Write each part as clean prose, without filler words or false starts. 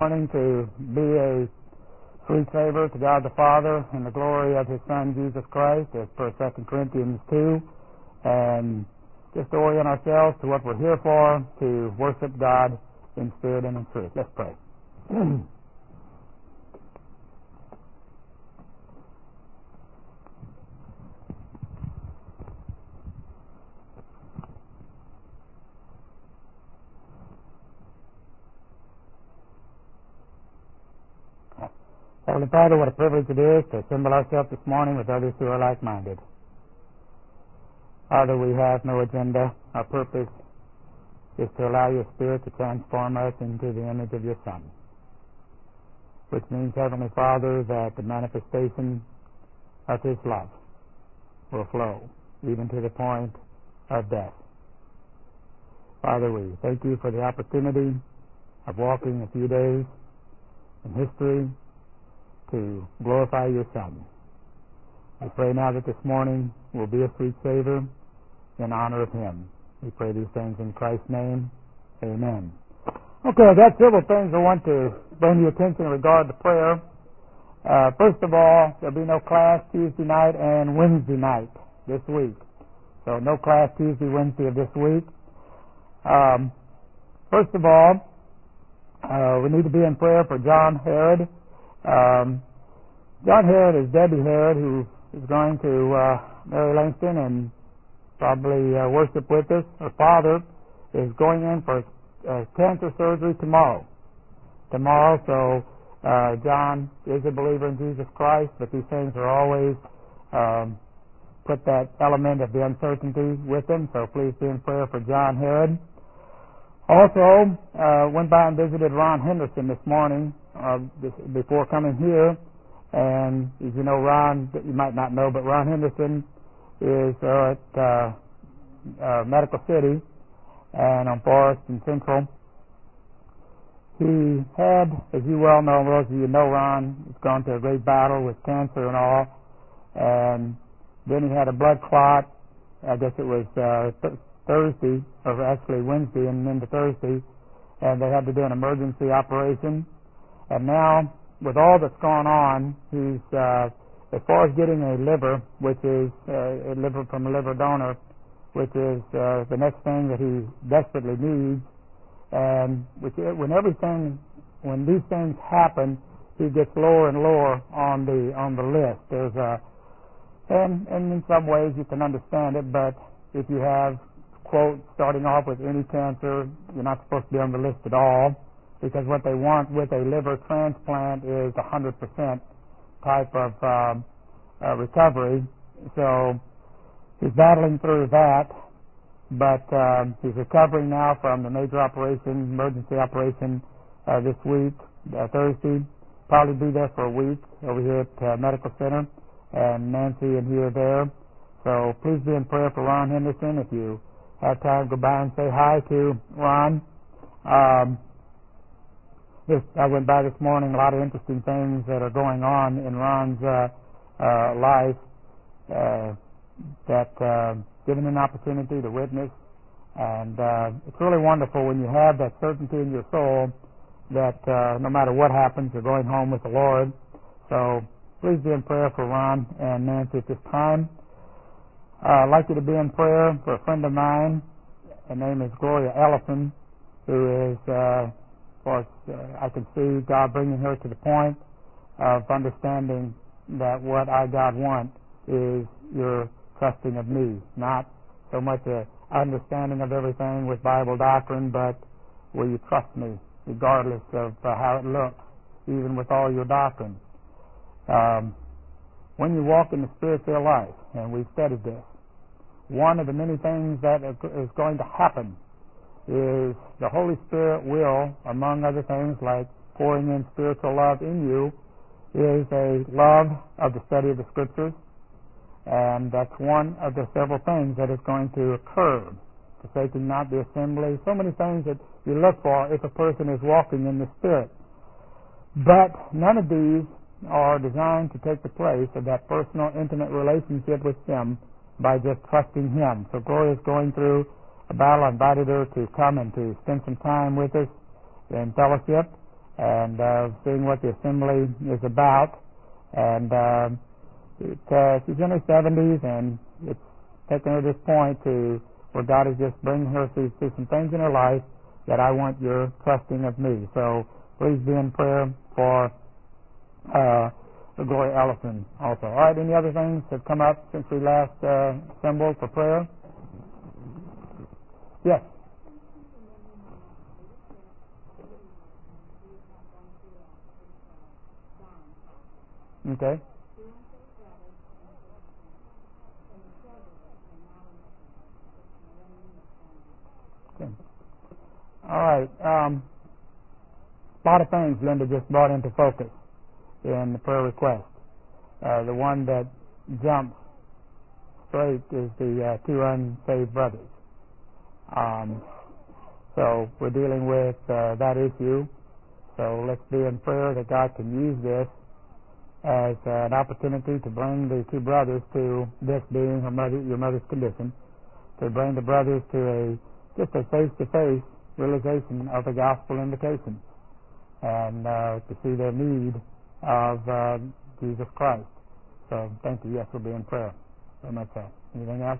morning to be a sweet savor to God the Father in the glory of His Son Jesus Christ, as per 2 Corinthians 2, and just to orient ourselves to what we're here for, to worship God in spirit and in truth. Let's pray. Heavenly Father, what a privilege it is to assemble ourselves this morning with others who are like-minded. Father, we have no agenda. Our purpose is to allow your Spirit to transform us into the image of your Son, which means, Heavenly Father, that the manifestation of His love will flow even to the point of death. Father, we thank you for the opportunity of walking a few days in history to glorify your Son. We pray now that this morning will be a sweet savor in honor of Him. We pray these things in Christ's name. Amen. Okay, I've got several things I want to bring to your attention in regard to prayer. First of all, there'll be no class Tuesday night and Wednesday night this week. So no class Tuesday, Wednesday of this week. First of all, we need to be in prayer for John Herod. John Herod is Debbie Herod, who is going to Mary Langston and probably worship with us. Her father is going in for cancer surgery tomorrow. So John is a believer in Jesus Christ, but these things are always put that element of the uncertainty with him. So please be in prayer for John Herod. Also, went by and visited Ron Henderson this morning before coming here. And as you know, Ron, you might not know, but Ron Henderson is at Medical City and on Forest and Central. He had, as you well know, those of you know Ron, has gone through a great battle with cancer and all. And then he had a blood clot. I guess it was Thursday, or actually Wednesday and into Thursday, and they had to do an emergency operation. And now, with all that's gone on, he's, as far as getting a liver, which is a liver from a liver donor, which is the next thing that he desperately needs, and when these things happen, he gets lower and lower on the list. There's and in some ways you can understand it, but if you have, quote, starting off with any cancer, you're not supposed to be on the list at all, because what they want with a liver transplant is 100% type of recovery. So he's battling through that, but he's recovering now from the major operation, emergency operation this week, Thursday. Probably be there for a week over here at Medical Center, and Nancy and he are there. So please be in prayer for Ron Henderson. If you have time, go by and say hi to Ron. I went by this morning, a lot of interesting things that are going on in Ron's life that given an opportunity to witness. And it's really wonderful when you have that certainty in your soul that no matter what happens, you're going home with the Lord. So please be in prayer for Ron and Nancy at this time. I'd like you to be in prayer for a friend of mine. Her name is Gloria Ellison, who is, as far as I can see, God bringing her to the point of understanding that what I, God, want is your trusting of me. Not so much an understanding of everything with Bible doctrine, but will you trust me regardless of how it looks, even with all your doctrine. When you walk in the spiritual life, and we've studied this, one of the many things that is going to happen is the Holy Spirit will, among other things like pouring in spiritual love in you, is a love of the study of the Scriptures, and that's one of the several things that is going to occur. Forsaking not the assembly, so many things that you look for if a person is walking in the Spirit. But none of these are designed to take the place of that personal, intimate relationship with Him by just trusting Him. So Gloria's going through a battle. I invited her to come and to spend some time with us in fellowship, and seeing what the assembly is about. And she's in her 70s, and it's taken her to this point to where God is just bringing her through some things in her life that I want your trusting of me. So please be in prayer for Gloria Ellison also. All right, any other things that come up since we last assembled for prayer? Yes. Okay. Okay. All right. A lot of things Linda just brought into focus in the prayer request. The one that jumps straight is the two unsaved brothers. So we're dealing with that issue. So let's be in prayer that God can use this as an opportunity to bring the two brothers to this being your mother's condition, to bring the brothers to just a face-to-face realization of the gospel invitation, and to see their need of Jesus Christ. So thank you. Yes, we'll be in prayer. Very much so. Anything else?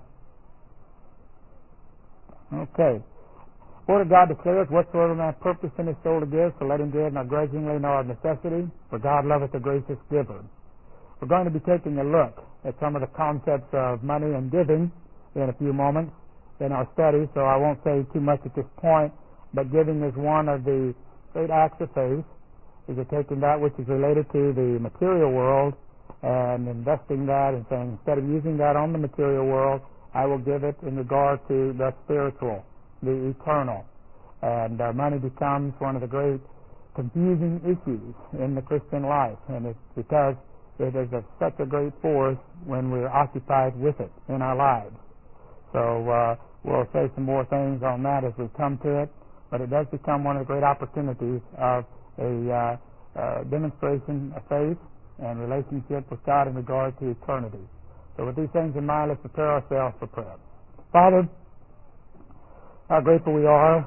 Okay. Word of God declares, whatsoever man purpose in his soul to give, so let him give, not grudgingly nor of necessity, for God loveth a gracious giver. We're going to be taking a look at some of the concepts of money and giving in a few moments in our study, so I won't say too much at this point, but giving is one of the great acts of faith. Is it taking that which is related to the material world and investing that and saying, instead of using that on the material world, I will give it in regard to the spiritual, the eternal. And money becomes one of the great confusing issues in the Christian life, and it's because it is such a great force when we're occupied with it in our lives. So we'll say some more things on that as we come to it, but it does become one of the great opportunities of a demonstration of faith and relationship with God in regard to eternity. So with these things in mind, let's prepare ourselves for prayer. Father, how grateful we are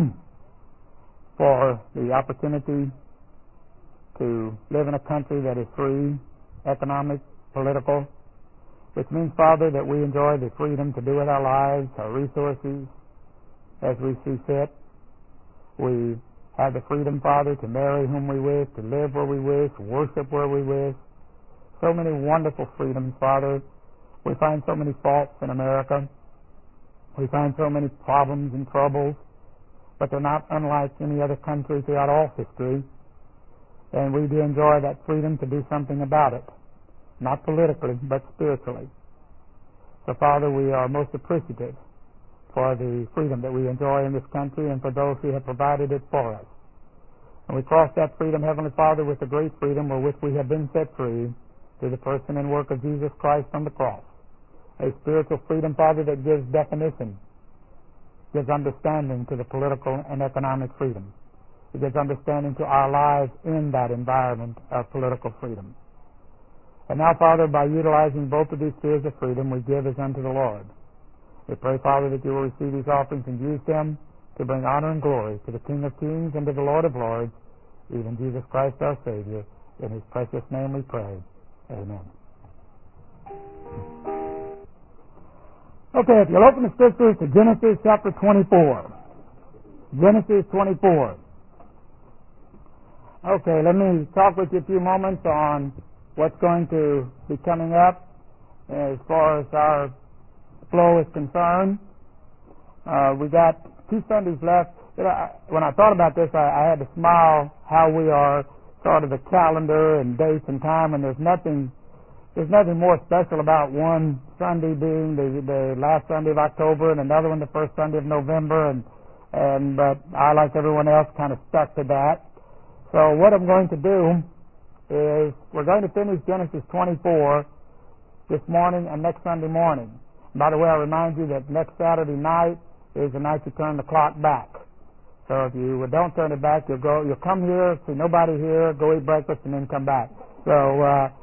for the opportunity to live in a country that is free, economic, political, which means, Father, that we enjoy the freedom to do with our lives, our resources, as we see fit. We have the freedom, Father, to marry whom we wish, to live where we wish, worship where we wish. So many wonderful freedoms, Father. We find so many faults in America. We find so many problems and troubles, but they're not unlike any other country throughout all history. And we do enjoy that freedom to do something about it, not politically, but spiritually. So, Father, we are most appreciative for the freedom that we enjoy in this country and for those who have provided it for us. And we cross that freedom, Heavenly Father, with the great freedom wherewith we have been set free through the person and work of Jesus Christ on the cross. A spiritual freedom, Father, that gives definition, gives understanding to the political and economic freedom. It gives understanding to our lives in that environment of political freedom. And now, Father, by utilizing both of these spheres of freedom, we give as unto the Lord. We pray, Father, that you will receive these offerings and use them to bring honor and glory to the King of Kings and to the Lord of Lords, even Jesus Christ our Savior. In his precious name we pray. Amen. Okay, if you'll open the scriptures to Genesis chapter 24. Genesis 24. Okay, let me talk with you a few moments on what's going to be coming up as far as our flow is concerned. We got 2 Sundays left. When I thought about this, I had to smile how we are sort of the calendar and dates and time, and there's nothing more special about one Sunday being the last Sunday of October and another one the first Sunday of November, but I, like everyone else, kind of stuck to that. So what I'm going to do is we're going to finish Genesis 24 this morning and next Sunday morning. By the way, I remind you that next Saturday night is the night you turn the clock back. So if you don't turn it back, you'll come here, see nobody here, go eat breakfast, and then come back. So,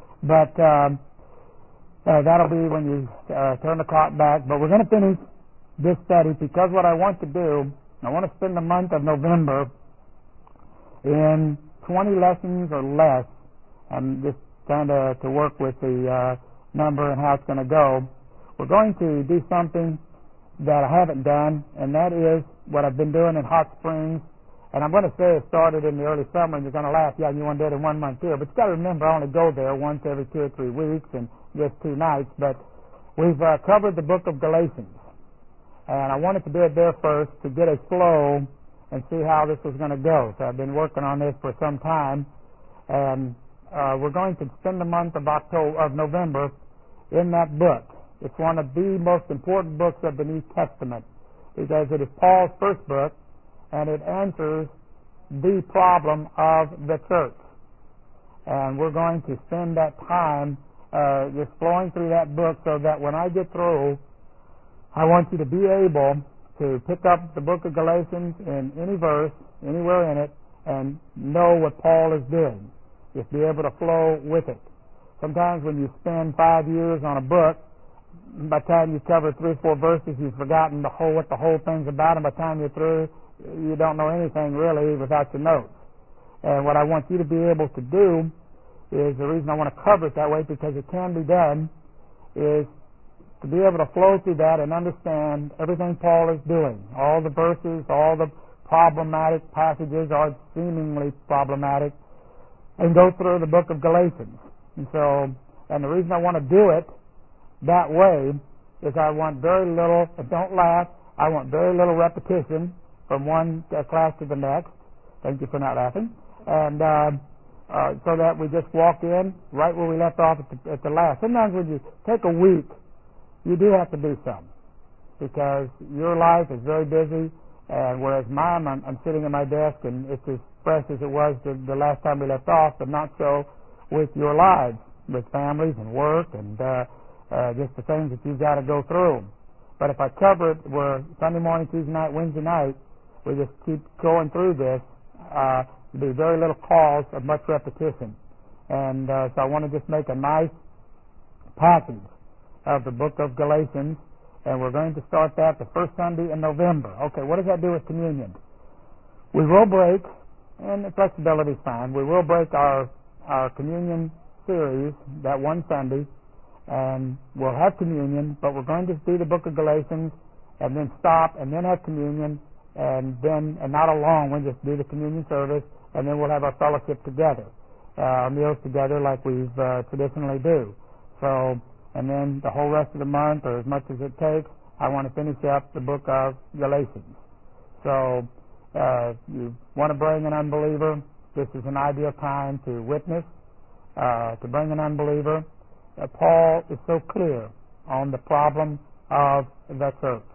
that'll be when you turn the clock back. But we're going to finish this study because what I want to do, I want to spend the month of November in 20 lessons or less. I'm just trying to work with the number and how it's going to go. We're going to do something that I haven't done, and that is what I've been doing in Hot Springs. And I'm going to say it started in the early summer, and you're going to laugh, yeah, you want to do it in 1 month here. But you've got to remember, I only go there once every 2 or 3 weeks and just 2 nights. But we've covered the book of Galatians. And I wanted to do it there first to get a flow and see how this was going to go. So I've been working on this for some time. And we're going to spend the month of November in that book. It's one of the most important books of the New Testament because it is Paul's first book, and it answers the problem of the church. And we're going to spend that time just flowing through that book so that when I get through, I want you to be able to pick up the book of Galatians in any verse, anywhere in it, and know what Paul is doing. Just be able to flow with it. Sometimes when you spend 5 years on a book, by the time you cover 3 or 4 verses, you've forgotten what the whole thing's about, and by the time you're through, you don't know anything really without your notes. And what I want you to be able to do is, the reason I want to cover it that way, because it can be done, is to be able to flow through that and understand everything Paul is doing, all the verses, all the problematic passages, or seemingly problematic, and go through the book of Galatians. And the reason I want to do it that way is I want very little, don't laugh, I want very little repetition from one class to the next. Thank you for not laughing. And so that we just walk in right where we left off at the last. Sometimes when you take a week, you do have to do some because your life is very busy, and whereas mine, I'm sitting at my desk and it's as fresh as it was the last time we left off, but not so with your lives, with families and work and just the things that you've got to go through. But if I cover it where Sunday morning, Tuesday night, Wednesday night, we just keep going through this, there'll be very little cause of much repetition. And so I want to just make a nice package of the book of Galatians, and we're going to start that the first Sunday in November. Okay, what does that do with communion? We will break, and the flexibility is fine, we will break our communion series that one Sunday, and we'll have communion, but we're going to do the book of Galatians and then stop and then have communion and not alone, we'll just do the communion service, and then we'll have our fellowship together, our meals together like we traditionally do. So, and then the whole rest of the month, or as much as it takes, I want to finish up the book of Galatians. So you want to bring an unbeliever, this is an ideal time to witness, to bring an unbeliever. Paul is so clear on the problem of the church.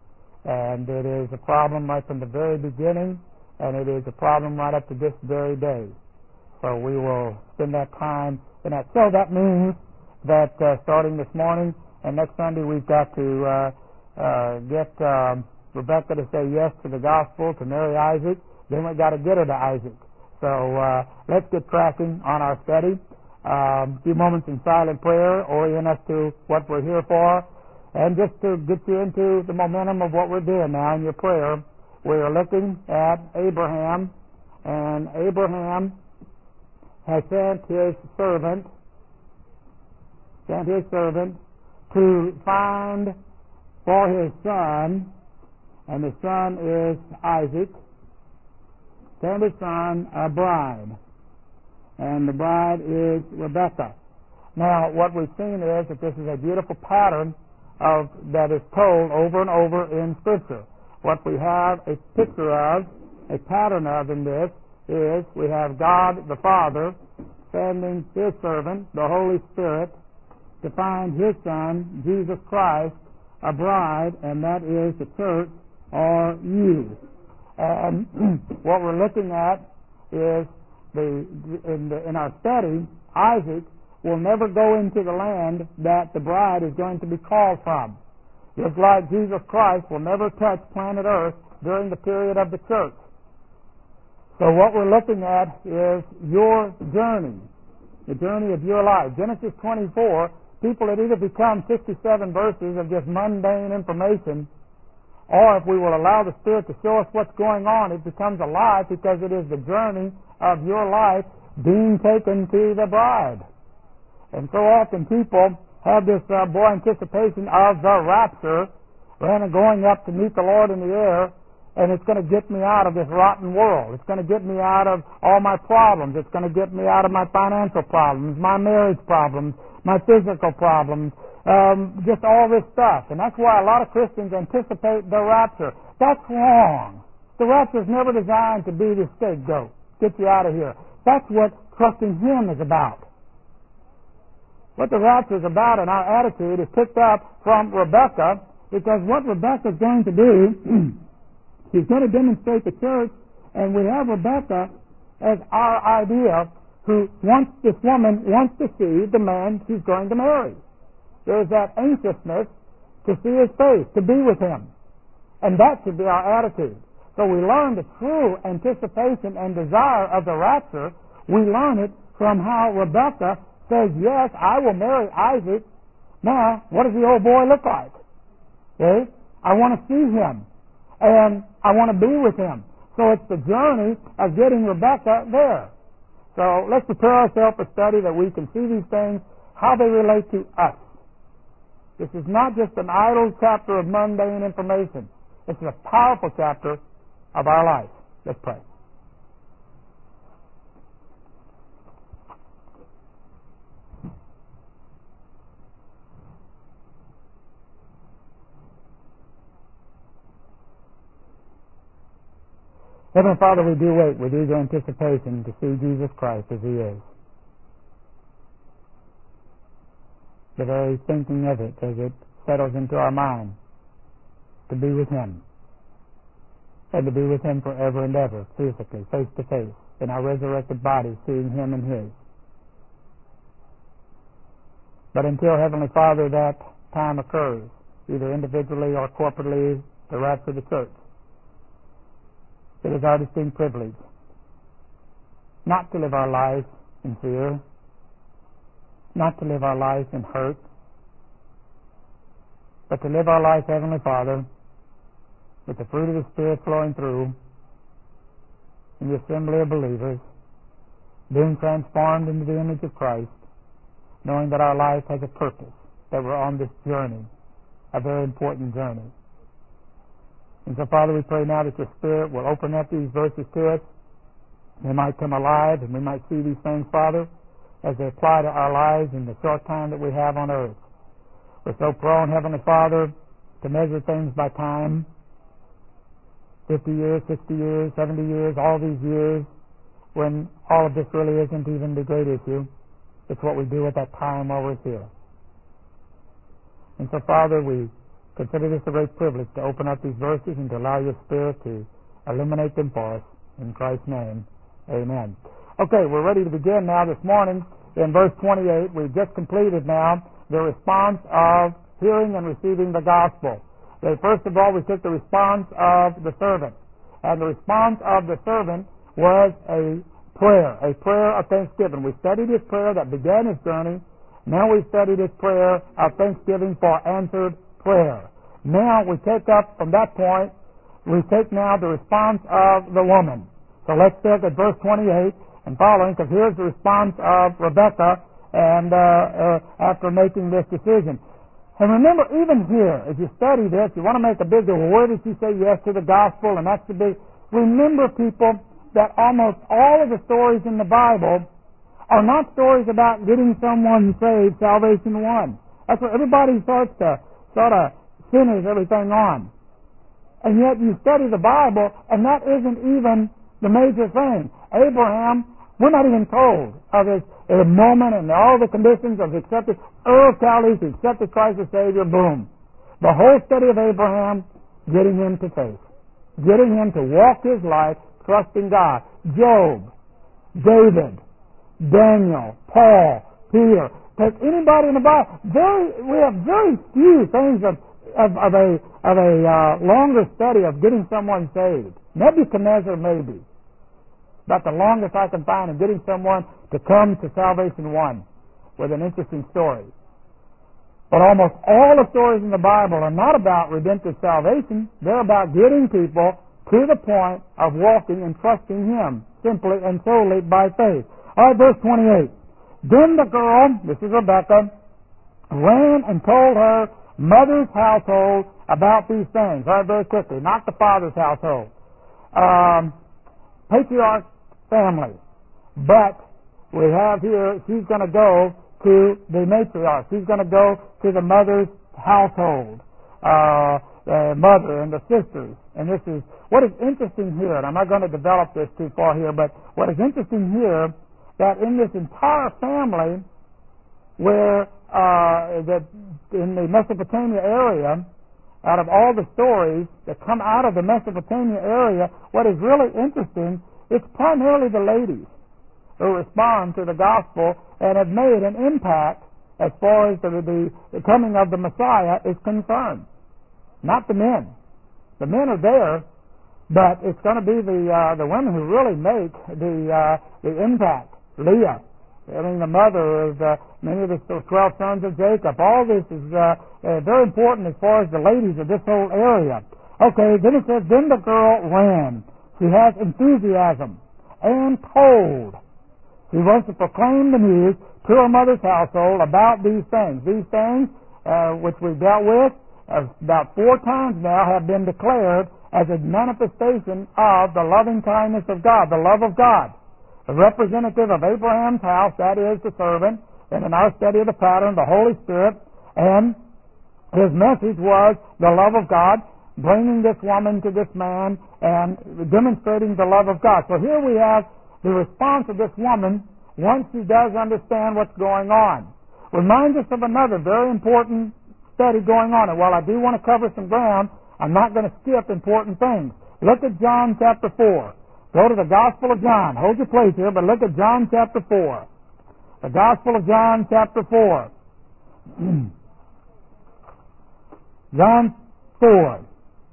And it is a problem right from the very beginning, and it is a problem right up to this very day. So we will spend that time in that. So that means that starting this morning and next Sunday, we've got to get Rebecca to say yes to the gospel, to marry Isaac. Then we've got to get her to Isaac. So let's get cracking on our study. A few moments in silent prayer, orient us to what we're here for, and just to get you into the momentum of what we're doing now in your prayer. We are looking at Abraham, and Abraham has sent his servant to find for his son, and the son is Isaac, sent his son a bride, and the bride is Rebecca. Now, what we've seen is that this is a beautiful pattern that is told over and over in Scripture. What we have a picture of, a pattern of in this, is we have God the Father sending His servant, the Holy Spirit, to find His Son, Jesus Christ, a bride, and that is the church, or you. And what we're looking at is in our study, Isaac will never go into the land that the bride is going to be called from. Just like Jesus Christ will never touch planet Earth during the period of the church. So what we're looking at is your journey, the journey of your life. Genesis 24, people had either become 57 verses of just mundane information, or if we will allow the Spirit to show us what's going on, it becomes alive because it is the journey of your life being taken to the bride. And so often people have this anticipation of the rapture, and going up to meet the Lord in the air, and it's going to get me out of this rotten world. It's going to get me out of all my problems. It's going to get me out of my financial problems, my marriage problems, my physical problems, just all this stuff. And that's why a lot of Christians anticipate the rapture. That's wrong. The rapture is never designed to be the scapegoat. Get you out of here. That's what trusting Him is about. What the rapture is about in our attitude is picked up from Rebekah, because what Rebekah is going to do, she's going to demonstrate the church, and we have Rebekah as our idea, who this woman wants to see the man she's going to marry. There's that anxiousness to see his face, to be with him. And that should be our attitude. So we learn the true anticipation and desire of the rapture. We learn it from how Rebekah says, yes, I will marry Isaac. Now, what does the old boy look like? Okay? I want to see him. And I want to be with him. So it's the journey of getting Rebekah there. So let's prepare ourselves for study that we can see these things, how they relate to us. This is not just an idle chapter of mundane information. This is a powerful chapter of our life. Let's pray. Heavenly Father, we do wait with eager anticipation to see Jesus Christ as He is. The very thinking of it as it settles into our mind, to be with Him, and to be with Him forever and ever, physically, face to face, in our resurrected bodies, seeing Him and His. But until, Heavenly Father, that time occurs, either individually or corporately, the rapture of the church, it is our distinct privilege not to live our lives in fear, not to live our lives in hurt, but to live our lives, Heavenly Father, with the fruit of the Spirit flowing through in the assembly of believers, being transformed into the image of Christ, knowing that our life has a purpose, that we're on this journey, a very important journey. And so, Father, we pray now that Your Spirit will open up these verses to us. They might come alive, and we might see these things, Father, as they apply to our lives in the short time that we have on earth. We're so prone, Heavenly Father, to measure things by time, 50 years, 60 years, 70 years, all these years, when all of this really isn't even the great issue. It's what we do at that time while we're here. And so, Father, we consider this a great privilege to open up these verses and to allow Your Spirit to illuminate them for us. In Christ's name, amen. Okay, we're ready to begin now this morning in verse 28. We've just completed now the response of hearing and receiving the gospel. First of all, we took the response of the servant. And the response of the servant was a prayer of thanksgiving. We studied his prayer that began his journey. Now we studied his prayer of thanksgiving for answered prayer. Now we take up from that point, we take now the response of the woman. So let's look at verse 28 and following, because here's the response of Rebekah and after making this decision. And remember, even here, as you study this, you want to make a big deal. Where did she say yes to the gospel? And that's the big. Remember, people, that almost all of the stories in the Bible are not stories about getting someone saved, salvation won. That's what everybody starts to sort of centers everything on. And yet you study the Bible, and that isn't even the major thing. Abraham, we're not even told of his moment and all the conditions of accepting. Ur of Chaldees accepted Christ as Savior, boom. The whole study of Abraham, getting him to faith. Getting him to walk his life trusting God. Job, David, Daniel, Paul, Peter. Take anybody in the Bible. We have very few things of a longer study of getting someone saved. Nebuchadnezzar maybe. About the longest I can find in getting someone to come to salvation won, with an interesting story. But almost all the stories in the Bible are not about redemptive salvation. They're about getting people to to the point of walking and trusting Him simply and solely by faith. All right, verse 28. Then the girl, this is Rebekah, ran and told her mother's household about these things. All right, very quickly. Not the father's household. Patriarch family. But we have here, she's going to go to the matriarch. She's going to go to the mother's household. The mother and the sisters. And this is, what is interesting here, and I'm not going to develop this too far here, but what is interesting here, that in this entire family, where that in the Mesopotamia area, out of all the stories that come out of the Mesopotamia area, what is really interesting, it's primarily the ladies who respond to the gospel and have made an impact as far as the coming of the Messiah is concerned. Not the men. The men are there, but it's going to be the women who really make the impact. Leah, I mean the mother of many of the 12 sons of Jacob. All this is very important as far as the ladies of this whole area. Okay, then it says, then the girl ran. She has enthusiasm and told. She wants to proclaim the news to her mother's household about these things. These things, which we've dealt with about 4 times now, have been declared as a manifestation of the loving kindness of God, the love of God. The representative of Abraham's house, that is the servant, and in our study of the pattern, the Holy Spirit, and his message was the love of God, bringing this woman to this man and demonstrating the love of God. So here we have the response of this woman once she does understand what's going on. Reminds us of another very important study going on. And while I do want to cover some ground, I'm not going to skip important things. Look at John chapter 4. Go to the Gospel of John. Hold your place here, but look at John chapter 4. The Gospel of John chapter 4. John 4.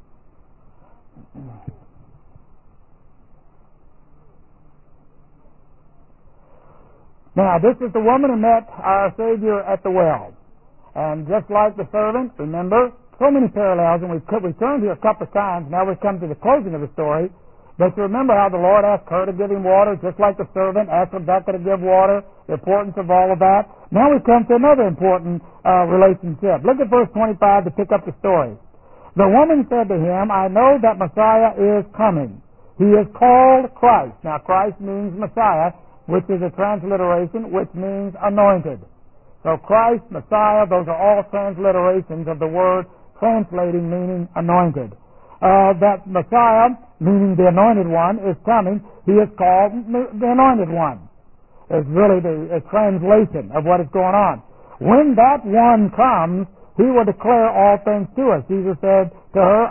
Now, this is the woman who met our Savior at the well. And just like the servant, remember, so many parallels, and we've turned here a couple of times. Now we've come to the closing of the story. But you remember how the Lord asked her to give him water, just like the servant asked Rebekah to give water, the importance of all of that. Now we come to another important relationship. Look at verse 25 to pick up the story. The woman said to him, I know that Messiah is coming. He is called Christ. Now Christ means Messiah, which is a transliteration, which means anointed. So Christ, Messiah, those are all transliterations of the word translating, meaning anointed. That Messiah, meaning the anointed one, is coming. He is called the anointed one. It's really the translation of what is going on. When that one comes, he will declare all things to us. Jesus said to her,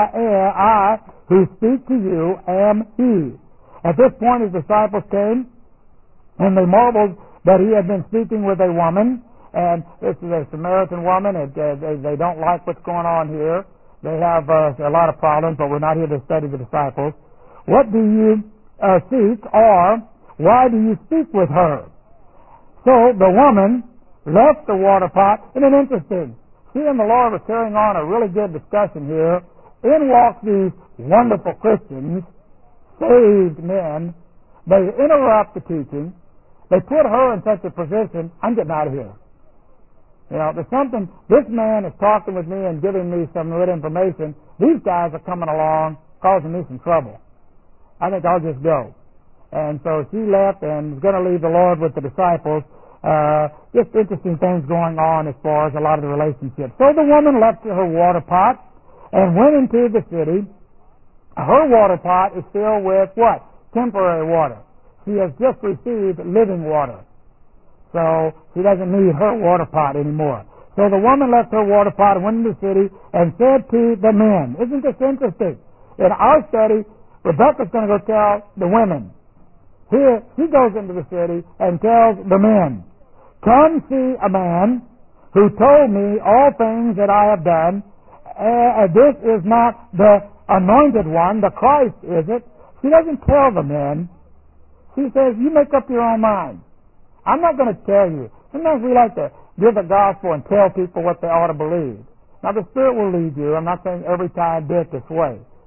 I who speak to you am he. At this point, his disciples came, and they marveled that he had been speaking with a woman, and this is a Samaritan woman, and they don't like what's going on here. They have a lot of problems, but we're not here to study the disciples. What do you seek, or why do you speak with her? So the woman left the water pot. Isn't it interesting? She and the Lord were carrying on a really good discussion here. In walk these wonderful Christians, saved men. They interrupt the teaching. They put her in such a position, I'm getting out of here. You know, there's something, this man is talking with me and giving me some good information. These guys are coming along, causing me some trouble. I think I'll just go. And so she left and was going to leave the Lord with the disciples. Just interesting things going on as far as a lot of the relationships. So the woman left her water pot and went into the city. Her water pot is filled with what? Temporary water. She has just received living water. So she doesn't need her water pot anymore. So the woman left her water pot and went into the city and said to the men, isn't this interesting? In our study, Rebekah's going to go tell the women. Here, she goes into the city and tells the men, come see a man who told me all things that I have done. This is not the anointed one, the Christ, is it? She doesn't tell the men. She says, you make up your own mind. I'm not going to tell you. Sometimes we like to give the gospel and tell people what they ought to believe. Now, the Spirit will lead you. I'm not saying every time do it this way.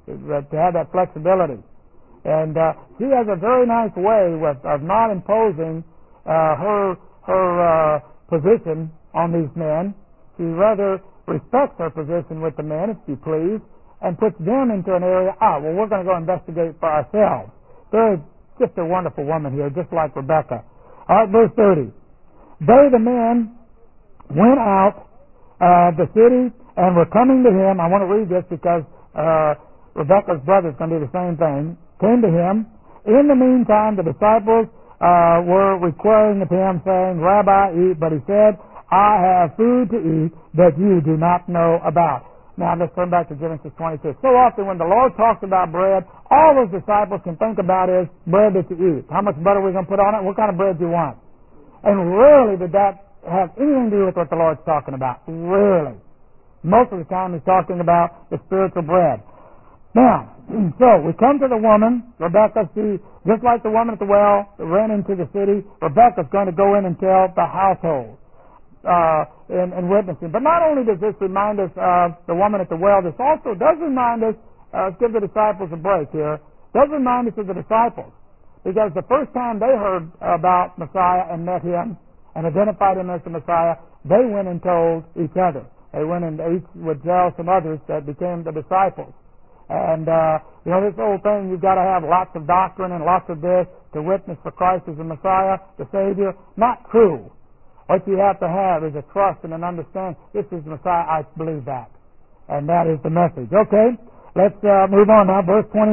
to have that flexibility. And she has a very nice way of not imposing her position on these men. She rather respects her position with the men, if you please, and puts them into an area, we're going to go investigate for ourselves. There's just a wonderful woman here, just like Rebecca. All right, verse 30. They, the men, went out of the city and were coming to him. I want to read this because Rebecca's brother is going to do the same thing. Came to him. In the meantime, the disciples were requiring of him, saying, Rabbi, eat. But he said, I have food to eat that you do not know about. Now let's turn back to Genesis 26. So often when the Lord talks about bread, all those disciples can think about is bread that you eat. How much butter are we going to put on it? What kind of bread do you want? And rarely did that have anything to do with what the Lord's talking about. Rarely. Most of the time he's talking about the spiritual bread. Now, so we come to the woman, Rebecca. She, just like the woman at the well that ran into the city, Rebecca's going to go in and tell the household. And witnessing. But not only does this remind us of the woman at the well, this also does remind us, give the disciples a break here, does remind us of the disciples. Because the first time they heard about Messiah and met him and identified him as the Messiah, they went and told each other. They went and each would tell some others that became the disciples. And, this old thing, you've got to have lots of doctrine and lots of this to witness for Christ as the Messiah, the Savior. Not true. What you have to have is a trust and an understanding. This is the Messiah. I believe that. And that is the message. Okay, let's move on now. Verse 29.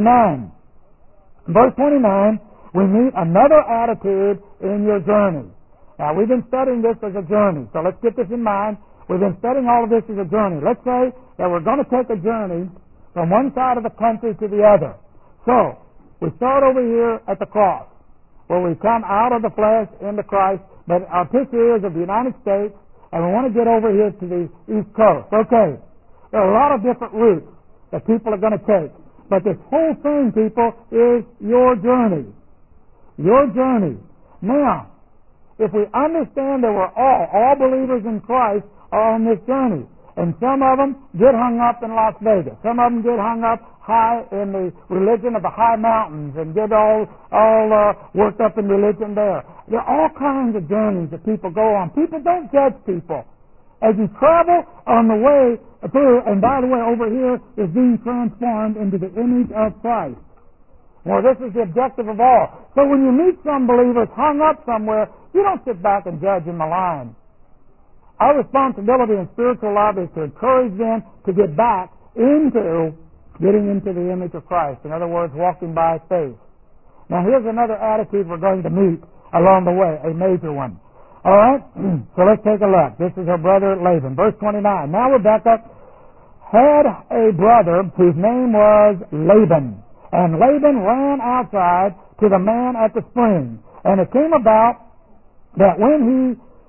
In verse 29, we meet another attitude in your journey. Now, we've been studying this as a journey, so let's get this in mind. We've been studying all of this as a journey. Let's say that we're going to take a journey from one side of the country to the other. So, we start over here at the cross, where we come out of the flesh into Christ. But our picture is of the United States, and we want to get over here to the East Coast. Okay, there are a lot of different routes that people are going to take. But this whole thing, people, is your journey. Your journey. Now, if we understand that we're all believers in Christ are on this journey. And some of them get hung up in Las Vegas. Some of them get hung up high in the religion of the high mountains and get all worked up in religion there. There are all kinds of journeys that people go on. People don't judge people. As you travel on the way through, and by the way, over here is being transformed into the image of Christ. Well, this is the objective of all. So when you meet some believers hung up somewhere, you don't sit back and judge and malign. Our responsibility in spiritual life is to encourage them to get back into getting into the image of Christ. In other words, walking by faith. Now, here's another attitude we're going to meet along the way, a major one. All right? So let's take a look. This is her brother Laban. Verse 29. Now Rebekah had a brother whose name was Laban. And Laban ran outside to the man at the spring. And it came about that when he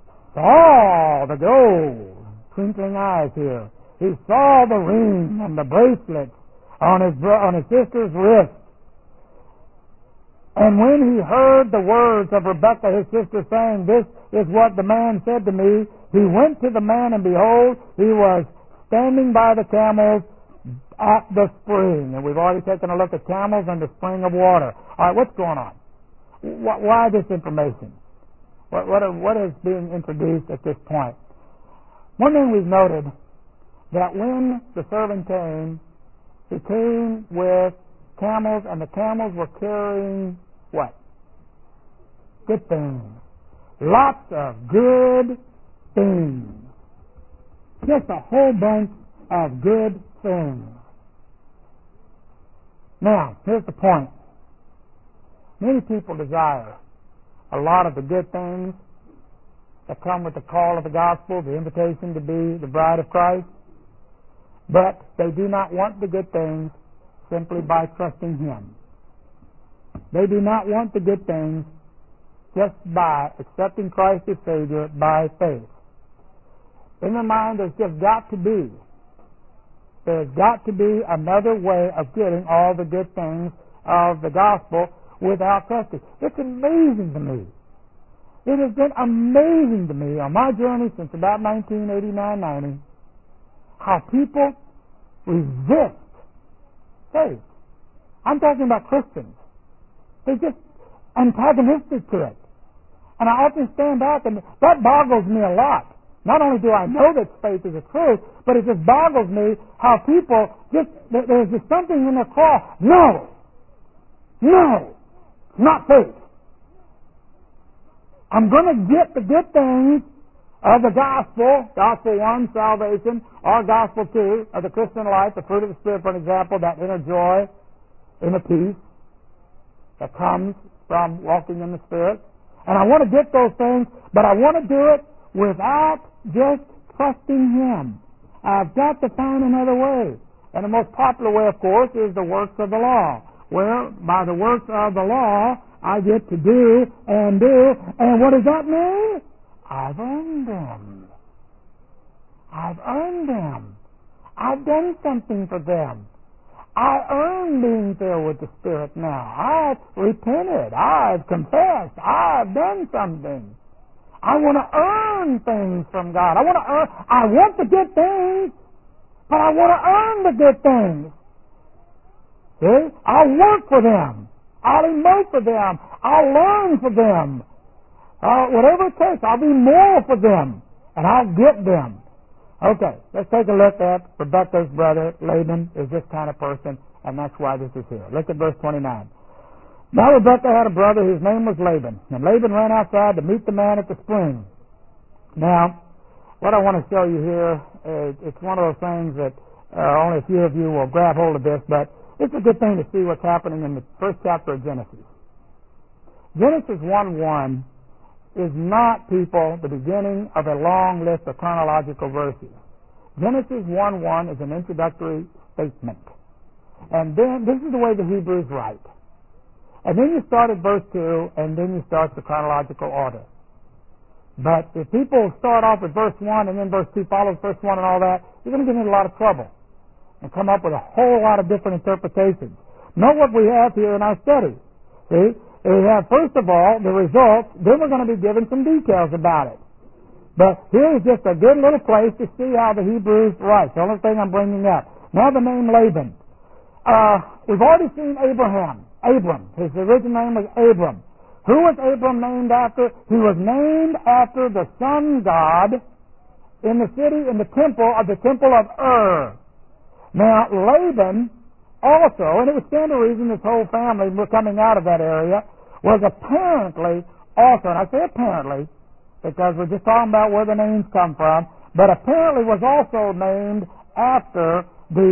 saw the gold, twinkling eyes here, he saw the ring and the bracelet on his sister's wrist. And when he heard the words of Rebekah, his sister, saying, this is what the man said to me, he went to the man, and behold, he was standing by the camels at the spring. And we've already taken a look at camels and the spring of water. All right, what's going on? Why this information? What is being introduced at this point? One thing we've noted, that when the servant came, he came with camels, and the camels were carrying what? Good things. Lots of good things. Just a whole bunch of good things. Now, here's the point. Many people desire a lot of the good things that come with the call of the gospel, the invitation to be the bride of Christ, but they do not want the good things simply by trusting Him. They do not want the good things just by accepting Christ as Savior by faith. In their mind, there's got to be another way of getting all the good things of the gospel without trusting. It's amazing to me. It has been amazing to me on my journey since about 1989-90 how people resist faith. I'm talking about Christians. They're just antagonistic to it. And I often stand back, and that boggles me a lot. Not only do I know that faith is a truth, but it just boggles me how people there's just something in their call. No, not faith. I'm going to get the good things of the gospel 1, salvation, or gospel 2, of the Christian life, the fruit of the Spirit, for example, that inner joy, inner peace that comes from walking in the Spirit. And I want to get those things, but I want to do it without just trusting Him. I've got to find another way. And the most popular way, of course, is the works of the law, where by the works of the law, I get to do. And what does that mean? I've earned them. I've done something for them. I earn being filled with the Spirit now. I've repented. I've confessed. I've done something. I want to earn things from God. I want the good things, but I want to earn the good things. See? I'll work for them. I'll emote for them. I'll learn for them. Whatever it takes, I'll be moral for them, and I'll get them. Okay, let's take a look at Rebekah's brother. Laban is this kind of person, and that's why this is here. Look at verse 29. Now Rebekah had a brother whose name was Laban, and Laban ran outside to meet the man at the spring. Now, what I want to show you here, it's one of those things that only a few of you will grab hold of this, but it's a good thing to see what's happening in the first chapter of Genesis. Genesis 1:1 is not, people, the beginning of a long list of chronological verses. Genesis 1:1 is an introductory statement. And then, this is the way the Hebrews write. And then you start at verse 2, and then you start the chronological order. But if people start off at verse 1, and then verse 2 follows verse 1 and all that, you're going to get into a lot of trouble and come up with a whole lot of different interpretations. Note what we have here in our study. See? We have, first of all, the results. Then we're going to be given some details about it. But here is just a good little place to see how the Hebrews write. The only thing I'm bringing up. Now the name Laban. We've already seen Abraham. Abram. His original name was Abram. Who was Abram named after? He was named after the sun god in the city, in the temple of Ur. Now Laban also, and it would stand to reason this whole family coming out of that area, was apparently also, and I say apparently because we're just talking about where the names come from, but apparently was also named after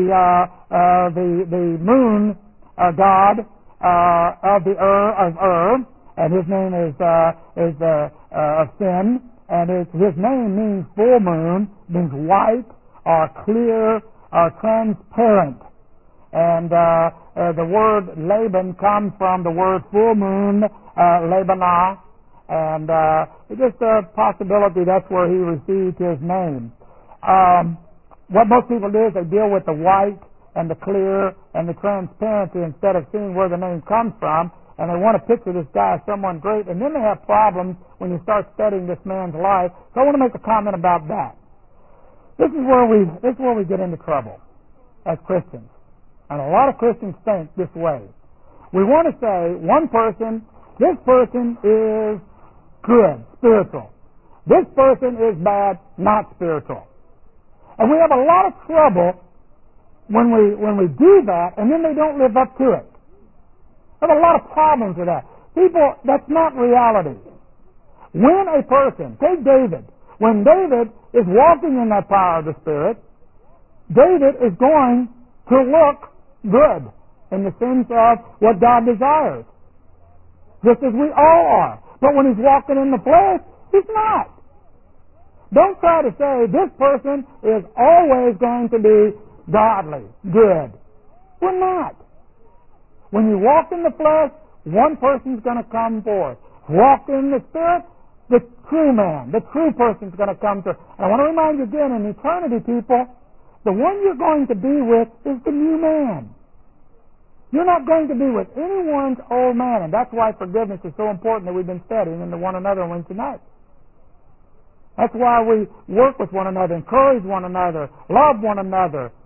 the moon god of Ur, and his name is of Sin, and his name means full moon, means white or clear or transparent. And the word Laban comes from the word full moon, Labanah, and it's just a possibility that's where he received his name. What most people do is they deal with the white and the clear and the transparency instead of seeing where the name comes from, and they want to picture this guy as someone great, and then they have problems when you start studying this man's life. So I want to make a comment about that. This is where we get into trouble as Christians. And a lot of Christians think this way. We want to say, one person, this person is good, spiritual. This person is bad, not spiritual. And we have a lot of trouble when we do that, and then they don't live up to it. We have a lot of problems with that. People, that's not reality. When a person, take David, when David is walking in that power of the Spirit, David is going to look good in the sense of what God desires, just as we all are. But when he's walking in the flesh, he's not. Don't try to say this person is always going to be godly, good. We're not. When you walk in the flesh, one person's going to come forth. Walk in the Spirit, the true man, the true person's going to come to. And I want to remind you again, in eternity, people, the one you're going to be with is the new man. You're not going to be with anyone's old man, and that's why forgiveness is so important that we've been studying into one another Wednesday night. That's why we work with one another, encourage one another, love one another,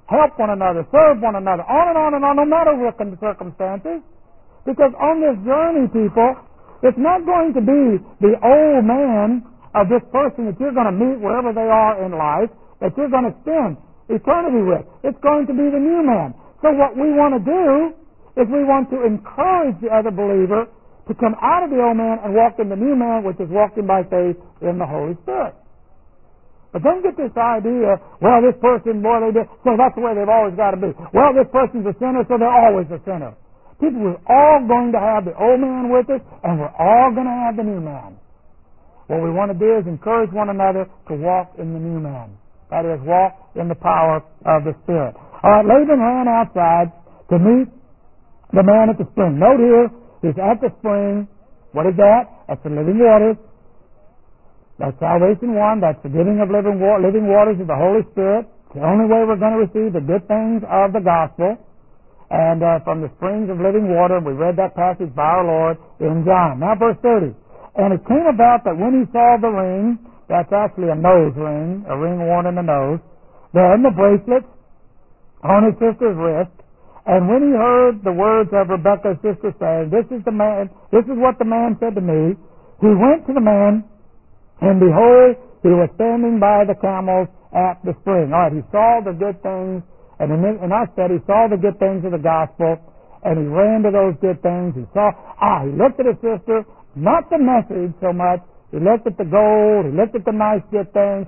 help one another, serve one another, on and on and on, no matter what the circumstances. Because on this journey, people, it's not going to be the old man of this person that you're going to meet wherever they are in life, that you're going to spend eternity with. It's going to be the new man. So what we want to do is we want to encourage the other believer to come out of the old man and walk in the new man, which is walking by faith in the Holy Spirit. But don't get this idea, well, this person, boy, they did, so that's the way they've always got to be. Well, this person's a sinner, so they're always a sinner. People, we're all going to have the old man with us, and we're all going to have the new man. What we want to do is encourage one another to walk in the new man. That is, walk in the power of the Spirit. All right, Laban ran outside to meet the man at the spring. Note here, he's at the spring. What is that? That's the living waters. That's salvation one. That's the giving of living waters of the Holy Spirit. It's the only way we're going to receive the good things of the gospel. And from the springs of living water, we read that passage by our Lord in John. Now verse 30. And it came about that when he saw the ring, that's actually a nose ring, a ring worn in the nose, then the bracelets on his sister's wrist, and when he heard the words of Rebekah's sister saying, this is what the man said to me, he went to the man, and behold, he was standing by the camels at the spring. All right, he saw the good things, and I said he saw the good things of the gospel, and he ran to those good things. He looked at his sister, not the message so much. He looked at the gold, he looked at the nice good things.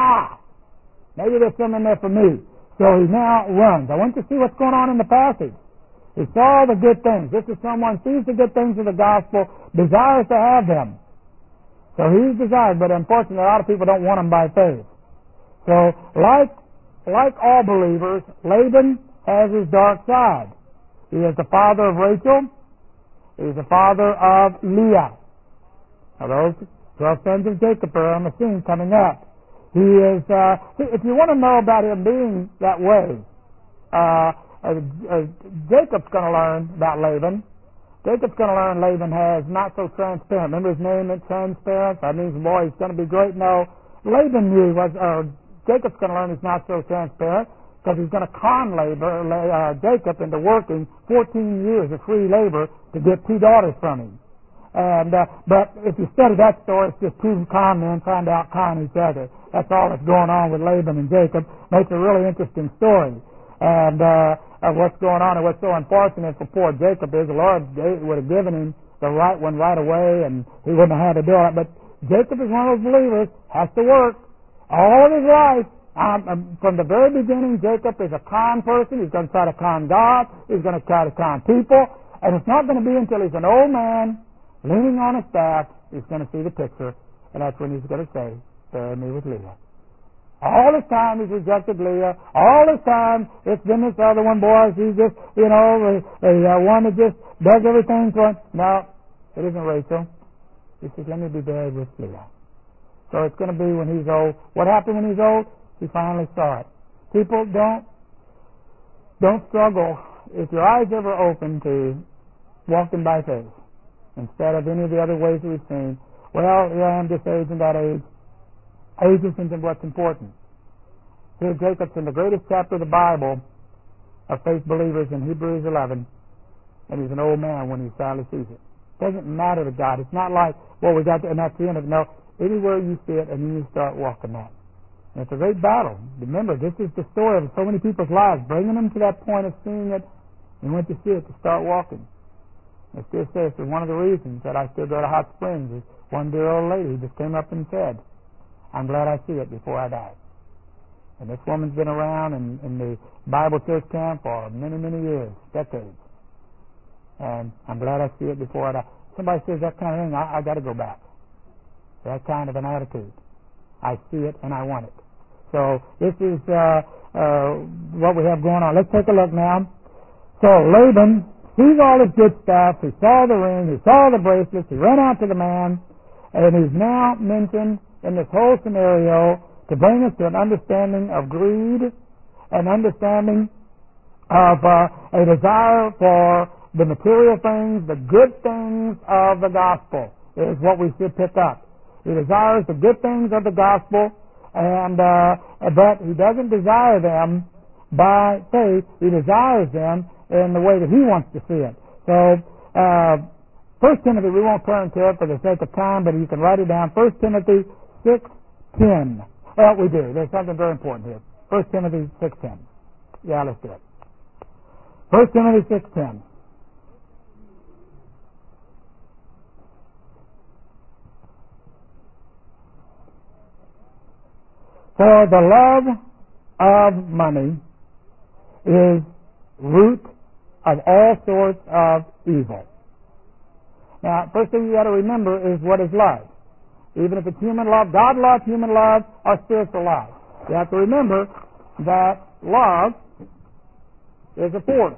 Maybe there's some in there for me. So he now runs. I want you to see what's going on in the passage. He saw the good things. This is someone sees the good things of the gospel, desires to have them. So he's desired, but unfortunately a lot of people don't want them by faith. So like all believers, Laban has his dark side. He is the father of Rachel. He's the father of Leah. Now those 12 sons of Jacob are on the scene coming up. He is, if you want to know about him being that way, Jacob's going to learn about Laban. Jacob's going to learn Laban has not so transparent. Remember his name is transparent? That means, boy, he's going to be great. No, Laban knew Jacob's going to learn he's not so transparent because he's going to con Jacob into working 14 years of free labor to get 2 daughters from him. And but if you study that story, it's just 2 con men trying to out-con each other. That's all that's going on with Laban and Jacob. Makes a really interesting story. And what's going on and what's so unfortunate for poor Jacob is the Lord would have given him the right one right away and he wouldn't have had to do it. But Jacob is one of those believers, has to work all of his life. From the very beginning, Jacob is a con person. He's going to try to con God. He's going to try to con people. And it's not going to be until he's an old man leaning on a staff, he's going to see the picture. And that's when he's going to say, bury me with Leah. All this time he's rejected Leah. All this time it's been this other one, boy. He's just, the one that just does everything for him. No, it isn't Rachel. He says, let me be buried with Leah. So it's going to be when he's old. What happened when he's old? He finally saw it. People, don't struggle. If your eyes ever open to walking by faith instead of any of the other ways that we've seen, well, here I am this age and that age. Age isn't what's important. Here Jacob's in the greatest chapter of the Bible of faith believers in Hebrews 11, and he's an old man when he finally sees it. It doesn't matter to God. It's not like, well, we got to, and that's the end of it. No, anywhere you see it, and then you start walking that. And it's a great battle. Remember, this is the story of so many people's lives, bringing them to that point of seeing it, and once you see it, to start walking. I still say it's one of the reasons that I still go to Hot Springs is one dear old lady who just came up and said, I'm glad I see it before I die. And this woman's been around in the Bible church camp for many, many years, decades. And I'm glad I see it before I die. Somebody says that kind of thing, I got to go back. That kind of an attitude. I see it and I want it. So this is what we have going on. Let's take a look now. So Laban sees all this good stuff. He saw the ring. He saw the bracelets. He ran out to the man. And he's now mentioned in this whole scenario to bring us to an understanding of greed, an understanding of a desire for the material things, the good things of the gospel is what we should pick up. He desires the good things of the gospel, and but he doesn't desire them by faith. He desires them in the way that He wants to see it. So, 1 Timothy, we won't turn to it for the sake of time, but you can write it down. 1 Timothy 6:10. Well, we do. There's something very important here. 1 Timothy 6:10. Yeah, let's do it. 1 Timothy 6:10. For the love of money is root of all sorts of evil. Now, first thing you got to remember is what is love. Even if it's human love, God love, human love, or spiritual love. You have to remember that love is a force.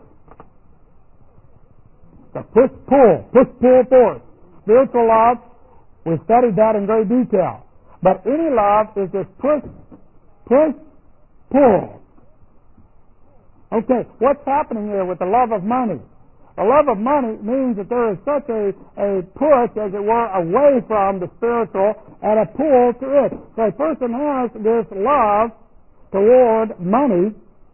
The push-pull force. Spiritual love, we studied that in great detail. But any love is this push-pull. Okay, what's happening here with the love of money? The love of money means that there is such a push, as it were, away from the spiritual and a pull to it. So a person has this love toward money.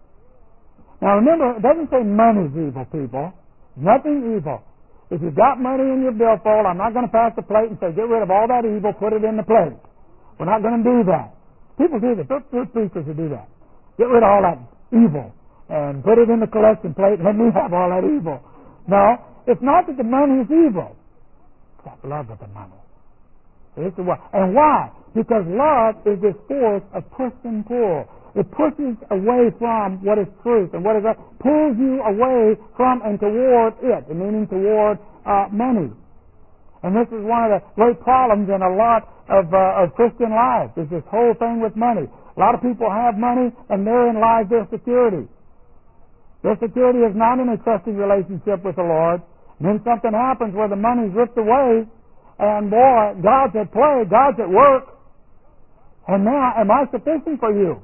Now remember, it doesn't say money's evil, people. Nothing evil. If you've got money in your billfold, I'm not going to pass the plate and say, get rid of all that evil, put it in the plate. We're not going to do that. People do that. There's preachers who do that. Get rid of all that evil and put it in the collection plate and let me have all that evil. No, it's not that the money is evil. It's that love of the money. This is why. And why? Because love is this force of push and pull. It pushes away from what is truth and what is pulls you away from and toward it, meaning toward money. And this is one of the great problems in a lot of Christian lives, is this whole thing with money. A lot of people have money, and therein lies their security. Their security is not in a trusting relationship with the Lord. And then something happens where the money's ripped away, and boy, God's at play, God's at work. And now, am I sufficient for you?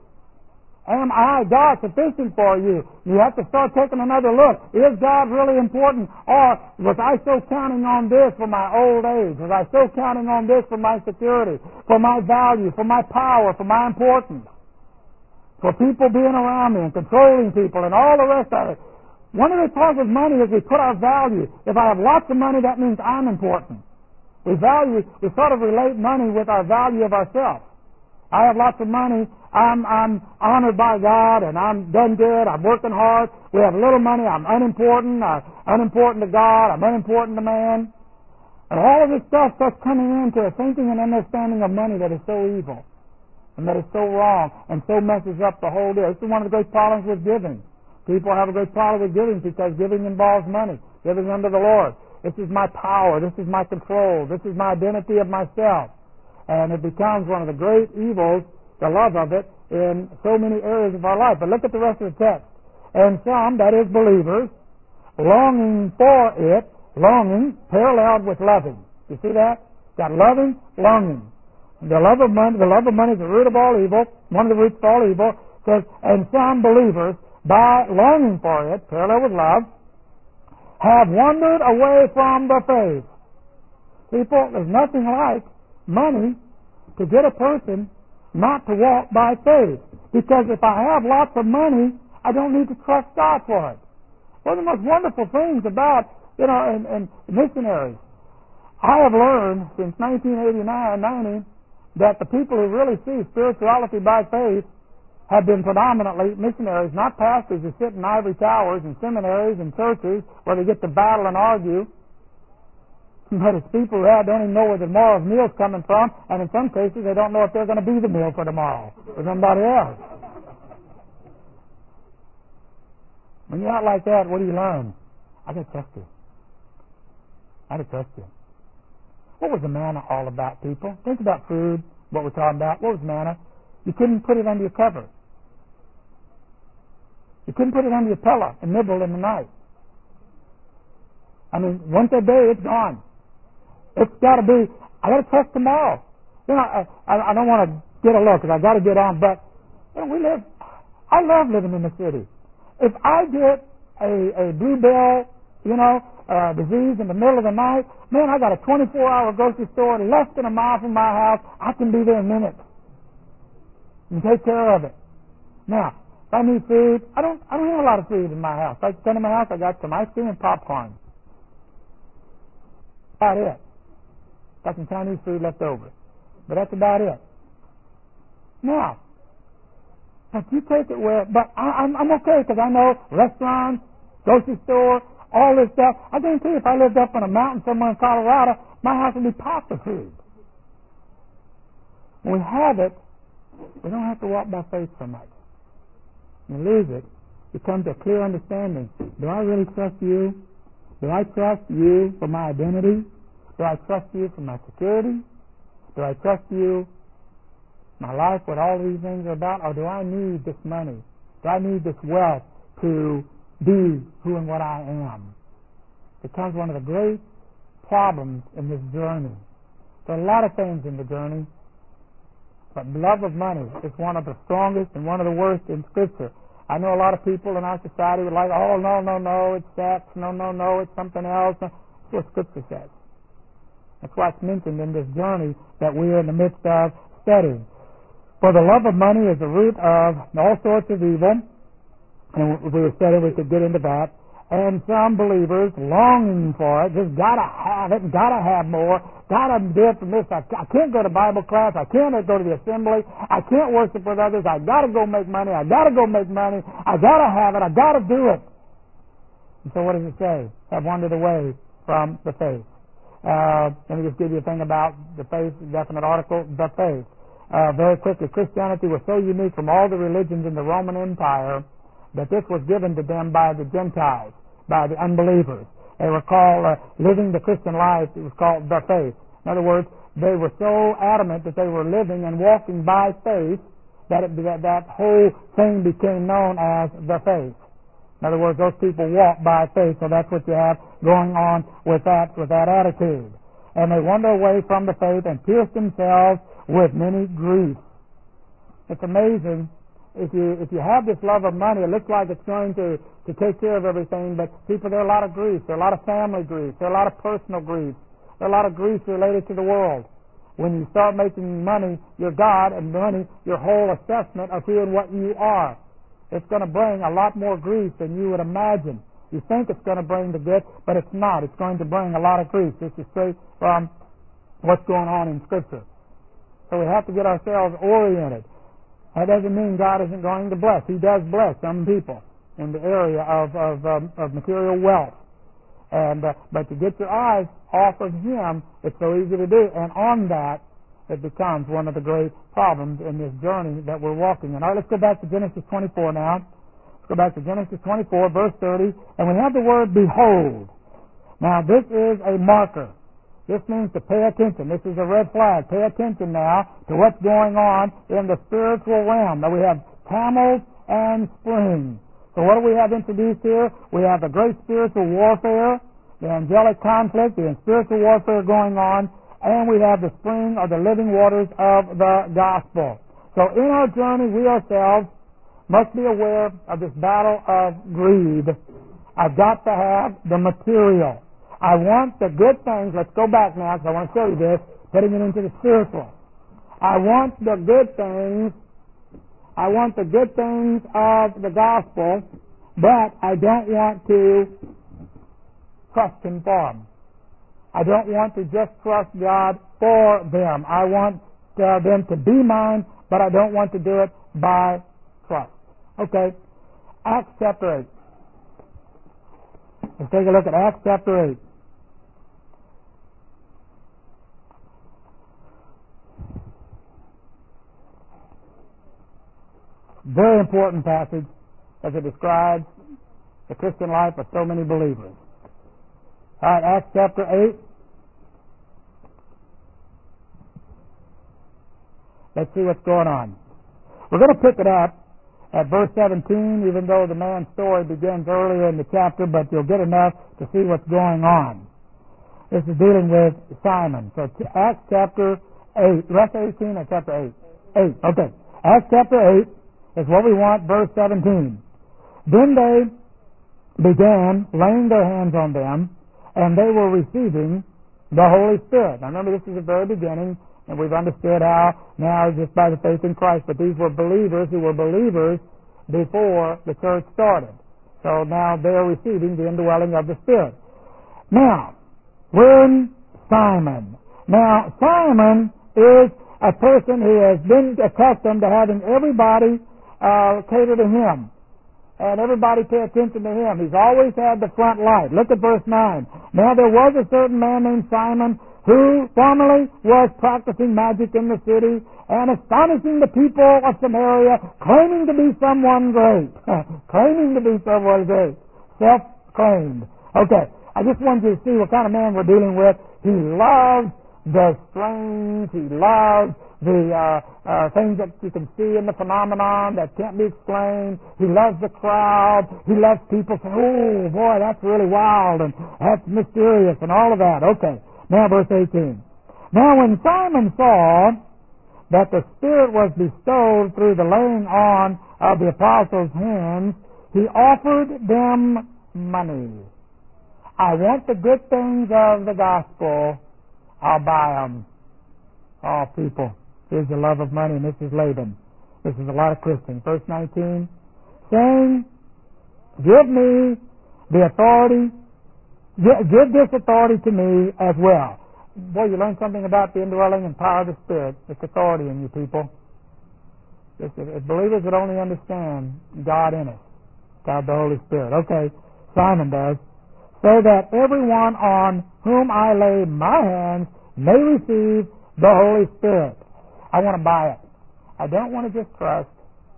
Am I, God, sufficient for you? You have to start taking another look. Is God really important? Or was I so counting on this for my old age? Was I so counting on this for my security, for my value, for my power, for my importance? For people being around me and controlling people and all the rest of it. One of the problems with money is we put our value. If I have lots of money, that means I'm important. We sort of relate money with our value of ourselves. I have lots of money, I'm honored by God, and I'm done good, I'm working hard. We have little money, I'm unimportant, unimportant to God, I'm unimportant to man. And all of this stuff starts coming into a thinking and understanding of money that is so evil, and that is so wrong, and so messes up the whole deal. This is one of the great problems with giving. People have a great problem with giving because giving involves money, giving unto the Lord. This is my power, this is my control, this is my identity of myself. And it becomes one of the great evils, the love of it, in so many areas of our life. But look at the rest of the text. And some, that is believers, longing for it, longing, paralleled with loving. You see that? Got loving, longing. The love of money is the root of all evil, one of the roots of all evil. Says, and some believers, by longing for it, parallel with love, have wandered away from the faith. People, there's nothing like money to get a person not to walk by faith. Because if I have lots of money, I don't need to trust God for it. One of the most wonderful things about, in missionaries, I have learned since 1989-90 that the people who really see spirituality by faith have been predominantly missionaries, not pastors who sit in ivory towers and seminaries and churches where they get to battle and argue. But it's people who don't even know where the tomorrow's meal's coming from, and in some cases they don't know if they're going to be the meal for tomorrow for somebody else. When you're out like that, what do you learn? I got to trust you. I got to trust you. What was the manna all about, people? Think about food, what we're talking about. What was manna? You couldn't put it under your cover. You couldn't put it under your pillow and nibble in the night. I mean, once a day, it's gone. It's got to be, I got to trust tomorrow. I don't want to get a look because I got to get on, but I love living in the city. If I get a bluebell, disease in the middle of the night, man, I got a 24-hour grocery store less than a mile from my house. I can be there in minutes and take care of it. Now, If I need food, I don't have a lot of food in my house. If I come to my house, I got some ice cream and popcorn. About it. Got some Chinese food left over. But that's about it. Now, but you take it where, but I'm okay because I know restaurants, grocery store, all this stuff. I guarantee you if I lived up on a mountain somewhere in Colorado, my house would be packed with food. When we have it, we don't have to walk by faith so much. When you lose it, you come to a clear understanding. Do I really trust you? Do I trust you for my identity? Do I trust you for my security? Do I trust you, my life, what all these things are about? Or do I need this money? Do I need this wealth to be who and what I am? It becomes one of the great problems in this journey. There are a lot of things in the journey, but love of money is one of the strongest and one of the worst in Scripture. I know a lot of people in our society would like, oh, no, it's sex. No, it's something else. That's what Scripture says. That's why it's mentioned in this journey that we are in the midst of studying. For the love of money is the root of all sorts of evil, and if we were studying, we could get into that. And some believers longing for it, just gotta have it, and gotta have more, gotta do it from this. I can't go to Bible class, I can't go to the assembly, I can't worship with others, I gotta go make money, I gotta have it, I gotta do it. And so what does it say? Have wandered away from the faith. Let me just give you a thing about the faith, definite article, the faith. Very quickly, Christianity was so unique from all the religions in the Roman Empire that this was given to them by the Gentiles, by the unbelievers. They were called, living the Christian life, it was called the faith. In other words, they were so adamant that they were living and walking by faith that that whole thing became known as the faith. In other words, those people walk by faith, so that's what you have going on with that attitude. And they wander away from the faith and pierce themselves with many griefs. It's amazing. If you have this love of money, it looks like it's going to take care of everything, but people, there are a lot of griefs. There are a lot of family griefs. There are a lot of personal griefs. There are a lot of griefs related to the world. When you start making money your God and money your whole assessment of who and what you are, it's going to bring a lot more grief than you would imagine. You think it's going to bring the good, but it's not. It's going to bring a lot of grief. This is straight from what's going on in Scripture. So we have to get ourselves oriented. That doesn't mean God isn't going to bless. He does bless some people in the area of material wealth. But to get your eyes off of Him, it's so easy to do. And on that, it becomes one of the great problems in this journey that we're walking in. All right, let's go back to Genesis 24 now. Let's go back to Genesis 24, verse 30. And we have the word behold. Now, this is a marker. This means to pay attention. This is a red flag. Pay attention now to what's going on in the spiritual realm. Now, we have camels and spring. So what do we have introduced here? We have the great spiritual warfare, the angelic conflict, the spiritual warfare going on, and we have the spring or the living waters of the gospel. So in our journey, we ourselves must be aware of this battle of greed. I've got to have the material. I want the good things. Let's go back now because I want to show you this, putting it into the spiritual. I want the good things. I want the good things of the gospel, but I don't want to trust Him for them. I don't want to just trust God for them. I want them to be mine, but I don't want to do it by trust. Okay, Acts chapter 8. Let's take a look at Acts chapter 8. Very important passage as it describes the Christian life of so many believers. All right, Acts chapter 8. Let's see what's going on. We're going to pick it up at verse 17, even though the man's story begins earlier in the chapter, but you'll get enough to see what's going on. This is dealing with Simon. So Acts chapter 8. Verse 18 or chapter 8? 8. Okay. Acts chapter 8 is what we want, verse 17. Then they began laying their hands on them, and they were receiving the Holy Spirit. Now remember, this is the very beginning, and we've understood how now just by the faith in Christ, but these were believers who were believers before the church started. So now they're receiving the indwelling of the Spirit. Now, we're in Simon. Now, Simon is a person who has been accustomed to having everybody cater to him. And everybody pay attention to him. He's always had the front light. Look at verse 9. Now there was a certain man named Simon who formerly was practicing magic in the city and astonishing the people of Samaria, claiming to be someone great. Claiming to be someone great. Self-claimed. Okay, I just wanted you to see what kind of man we're dealing with. He loves the strange. He loves the things that you can see in the phenomenon that can't be explained. He loves the crowd. He loves people saying, oh, boy, that's really wild and that's mysterious and all of that. Okay, now verse 18. Now when Simon saw that the Spirit was bestowed through the laying on of the apostles' hands, he offered them money. I want the good things of the gospel. I'll buy them. Oh, people. Here's the love of money, and this is Laban. This is a lot of Christians. Verse 19, saying, give me the authority, give this authority to me as well. Boy, you learn something about the indwelling and power of the Spirit. It's authority in you, people. If believers would only understand God in us, God the Holy Spirit. Okay, Simon does. So that everyone on whom I lay my hands may receive the Holy Spirit. I want to buy it. I don't want to just trust.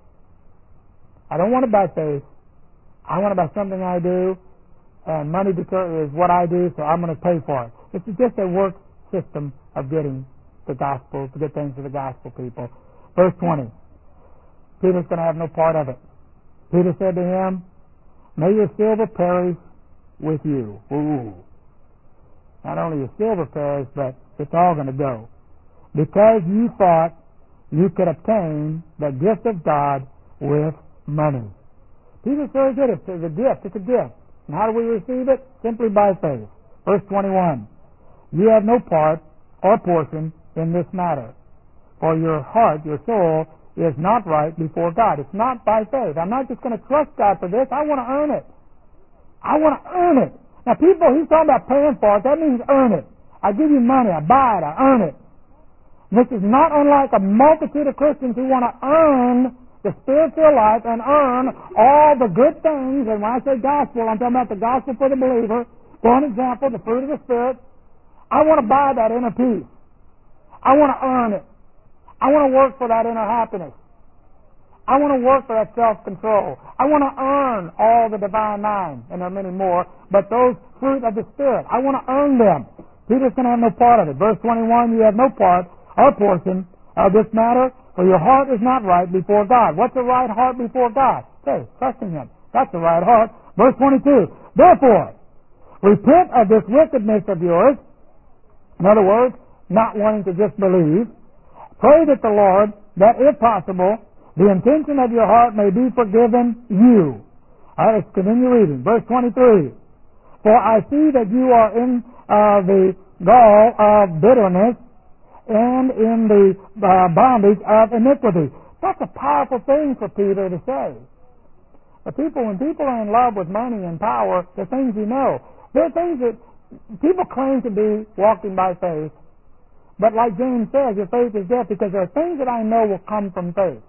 I don't want to buy faith. I want to buy something I do, and money is what I do, so I'm going to pay for it. This is just a work system of getting the gospel, to get things to the gospel, people. Verse 20. Peter's going to have no part of it. Peter said to him, may your silver perish with you. Ooh. Not only your silver perish, but it's all going to go. Because you thought you could obtain the gift of God with money. Peter's very good. It's a gift. It's a gift. And how do we receive it? Simply by faith. Verse 21. You have no part or portion in this matter. For your heart, your soul, is not right before God. It's not by faith. I'm not just going to trust God for this. I want to earn it. I want to earn it. Now, people, he's talking about paying for it. That means earn it. I give you money. I buy it. I earn it. This is not unlike a multitude of Christians who want to earn the spiritual life and earn all the good things. And when I say gospel, I'm talking about the gospel for the believer. For an example, the fruit of the Spirit. I want to buy that inner peace. I want to earn it. I want to work for that inner happiness. I want to work for that self-control. I want to earn all the divine nine, and there are many more, but those fruit of the Spirit, I want to earn them. Peter's going to have no part of it. Verse 21, you have no part or portion of this matter, for your heart is not right before God. What's a right heart before God? Hey, trusting Him. That's the right heart. Verse 22, therefore, repent of this wickedness of yours. In other words, not wanting to just believe. Pray that the Lord, that if possible, the intention of your heart may be forgiven you. All right, let's continue reading. Verse 23. For I see that you are in the gall of bitterness and in the bondage of iniquity. That's a powerful thing for Peter to say. When people are in love with money and power, the things you know. There are things that people claim to be walking by faith, but like James says, your faith is dead, because there are things that I know will come from faith.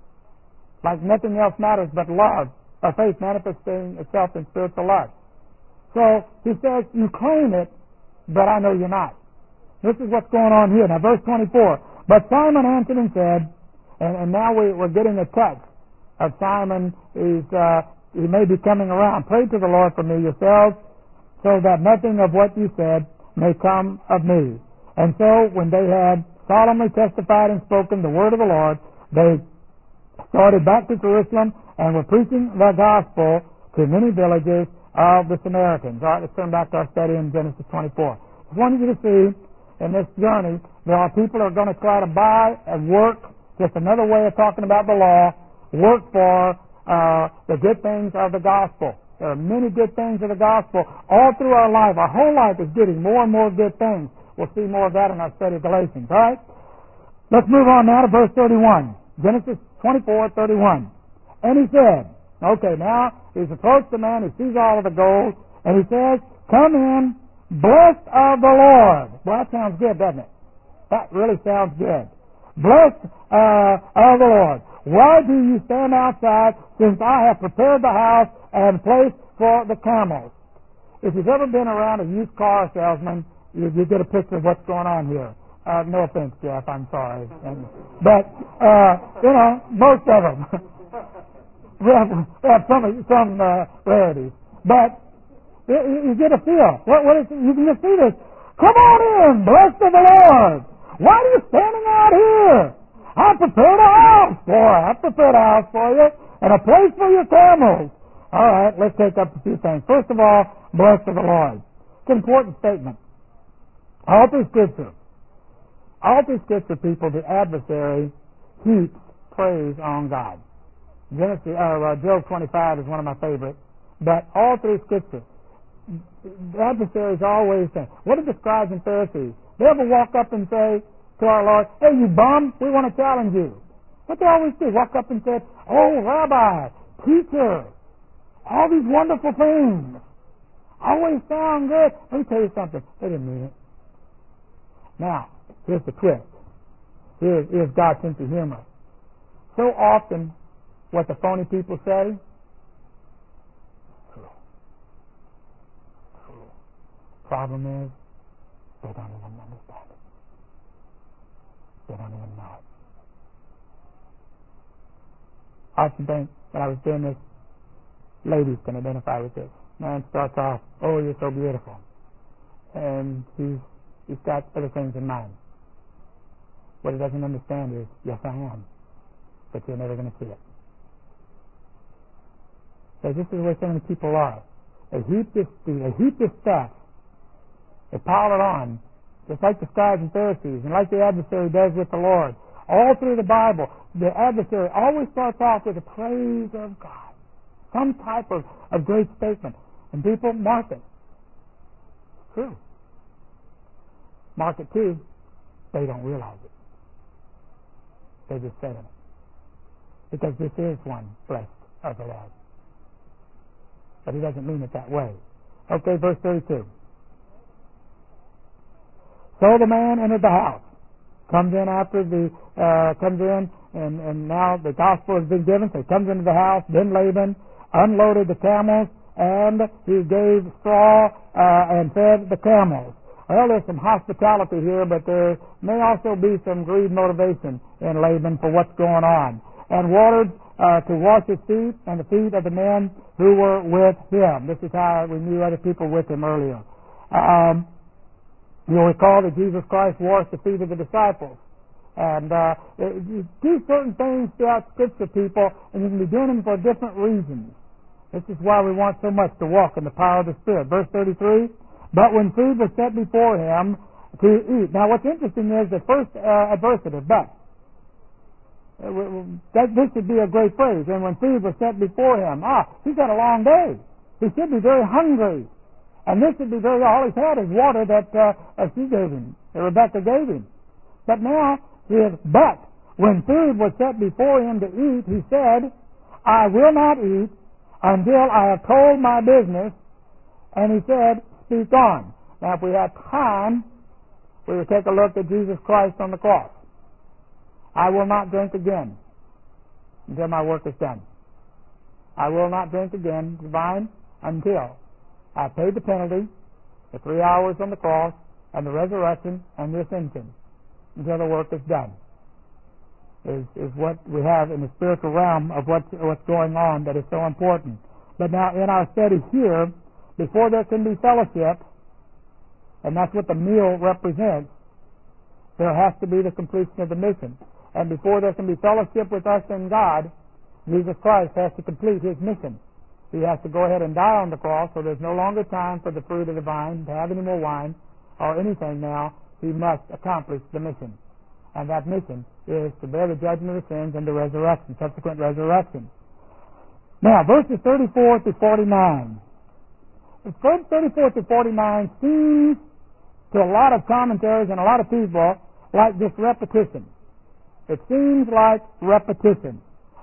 Like nothing else matters but love, or faith manifesting itself in spiritual love. So he says, you claim it, but I know you're not. This is what's going on here. Now verse 24. But Simon answered and said, and now we're getting a touch of Simon. He may be coming around. Pray to the Lord for me yourselves, so that nothing of what you said may come of me. And so when they had solemnly testified and spoken the word of the Lord, they started back to Jerusalem and were preaching the gospel to many villages of the Samaritans. All right, let's turn back to our study in Genesis 24. I wanted you to see in this journey, there are people who are going to try to buy and work, just another way of talking about the law, work for the good things of the gospel. There are many good things of the gospel all through our life. Our whole life is getting more and more good things. We'll see more of that in our study of Galatians. All right? Let's move on now to verse 31. Genesis 24:31. And he said, okay, now he's approached the man, he sees all of the gold, and he says, come in, blessed of the Lord. Well, that sounds good, doesn't it? That really sounds good. Blessed of the Lord. Why do you stand outside, since I have prepared the house and place for the camels? If you've ever been around a used car salesman, you get a picture of what's going on here. No offense, Jeff, I'm sorry. But, most of them have some rarities. But you get a feel. What is it? You can just see this. Come on in, blessed of the Lord. Why are you standing out here? I prepared a house for you. I prepared a house for you and a place for your camels. All right, let's take up a few things. First of all, blessed of the Lord. It's an important statement. All through Scripture, people, the adversary heaps praise on God. Job 25 is one of my favorites. But all through Scripture, the adversary is always saying, what did the scribes and Pharisees? They ever walk up and say to our Lord, hey, you bum, we want to challenge you. What they always do, walk up and say, oh, Rabbi, teacher, all these wonderful things always sound good. Let me tell you something. They didn't mean it. Now, here's the twist. Here's God's sense of humor. So often, what the phony people say, true. Problem is, they don't even understand it. They don't even know it. I often think when I was doing this, ladies can identify with this. Man starts off, oh, you're so beautiful. And he's got other things in mind. What he doesn't understand is, yes, I am. But you're never going to see it. So this is the way so many people are. They heap this stuff. They pile it on, just like the scribes and Pharisees, and like the adversary does with the Lord. All through the Bible, the adversary always starts off with a praise of God. Some type of great statement. And people mark it. It's true. Mark it too. They don't realize it. They just say it. Because this is one blessed of the Lord. But he doesn't mean it that way. Okay, verse 32. So the man entered the house. Comes in and now the gospel has been given, so he comes into the house. Then Laban unloaded the camels, and he gave straw and fed the camels. Well, there's some hospitality here, but there may also be some greed motivation in Laban for what's going on. And watered to wash his feet and the feet of the men who were with him. This is how we knew other people with him earlier. You'll recall that Jesus Christ washed the feet of the disciples. And you do certain things throughout Scripture, people, and you can be doing them for different reasons. This is why we want so much to walk in the power of the Spirit. Verse 33, but when food was set before him to eat. Now what's interesting is the first adversative, but. This would be a great phrase. And when food was set before him, he's had a long day. He should be very hungry. And this would be all he's had is water that she gave him, that Rebecca gave him. But now, but when food was set before him to eat, he said, I will not eat until I have told my business. And he said, speak on. Now, if we had time, we would take a look at Jesus Christ on the cross. I will not drink again until my work is done. I will not drink again, divine, until I paid the penalty, the 3 hours on the cross, and the resurrection, and the ascension, until the work is done. Is what we have in the spiritual realm of what's going on that is so important. But now in our study here, before there can be fellowship, and that's what the meal represents, there has to be the completion of the mission. And before there can be fellowship with us and God, Jesus Christ has to complete his mission. He has to go ahead and die on the cross, so there's no longer time for the fruit of the vine to have any more wine or anything now. He must accomplish the mission. And that mission is to bear the judgment of sins and the resurrection, subsequent resurrection. Now, verses 34 to 49. Verse 34 to 49 seems to a lot of commentaries and a lot of people like just repetition. It seems like repetition.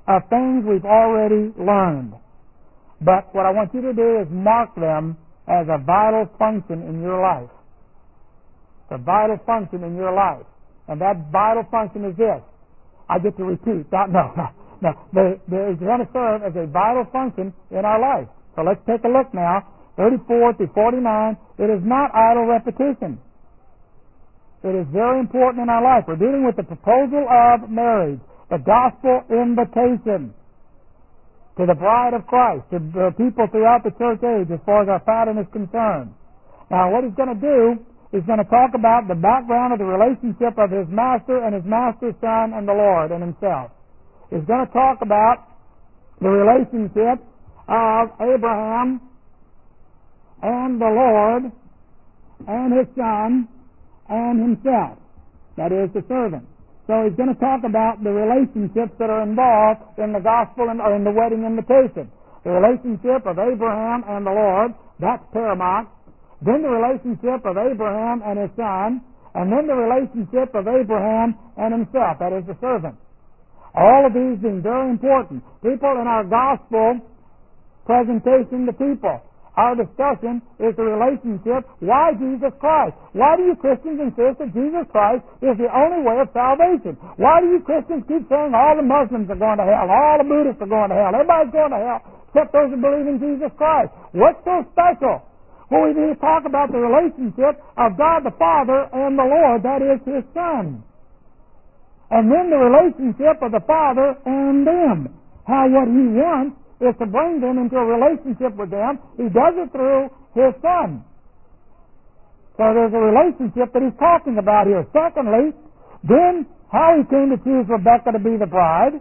of things we've already learned. But what I want you to do is mark them as a vital function in your life. It's a vital function in your life. And that vital function is this. I get to repeat. No. They're going to serve as a vital function in our life. So let's take a look now. 34 to 49. It is not idle repetition. It is very important in our life. We're dealing with the proposal of marriage, the gospel invitation to the bride of Christ, to the people throughout the church age as far as our pattern is concerned. Now, what he's going to do is going to talk about the background of the relationship of his master and his master's son and the Lord and himself. He's going to talk about the relationship of Abraham and the Lord and his son and himself. That is, the servant. So he's going to talk about the relationships that are involved in the gospel or in the wedding invitation. The relationship of Abraham and the Lord, that's paramount. Then the relationship of Abraham and his son, and then the relationship of Abraham and himself, that is, the servant. All of these being very important. People in our gospel presentation to people, our discussion is the relationship, why Jesus Christ? Why do you Christians insist that Jesus Christ is the only way of salvation? Why do you Christians keep saying all the Muslims are going to hell, all the Buddhists are going to hell, everybody's going to hell, except those who believe in Jesus Christ? What's so special? Well, we need to talk about the relationship of God the Father and the Lord, that is, His Son. And then the relationship of the Father and them. How what He wants is to bring them into a relationship with them. He does it through His Son. So there's a relationship that He's talking about here. Secondly, then how He came to choose Rebekah to be the bride.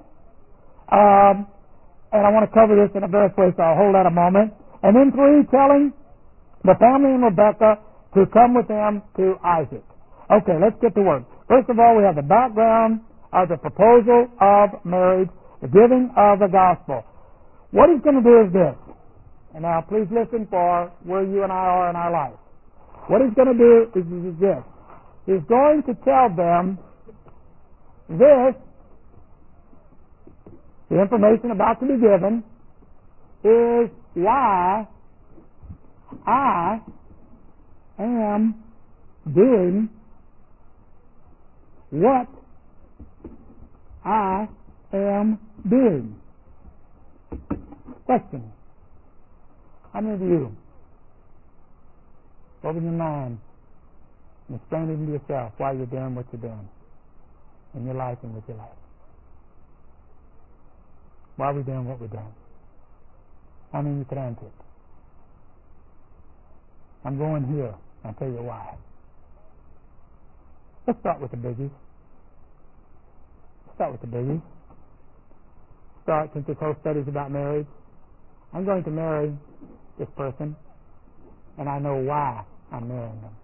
And I want to cover this in a various ways, so I'll hold that a moment. And then 3, telling the family and Rebekah to come with them to Isaac. Okay, let's get to work. First of all, we have the background of the proposal of marriage, the giving of the gospel. What he's going to do is this. And now, please listen for where you and I are in our life. What he's going to do is this. He's going to tell them this, the information about to be given, is why I am doing what I am doing. Question. How many of you open your mind and explain even to yourself why you're doing what you're doing in your life and with your life? Why are we doing what we're doing? How many of you could answer it? I'm going here. I'll tell you why. Let's start with the biggies. Since this whole study is about marriage. I'm going to marry this person, and I know why I'm marrying them.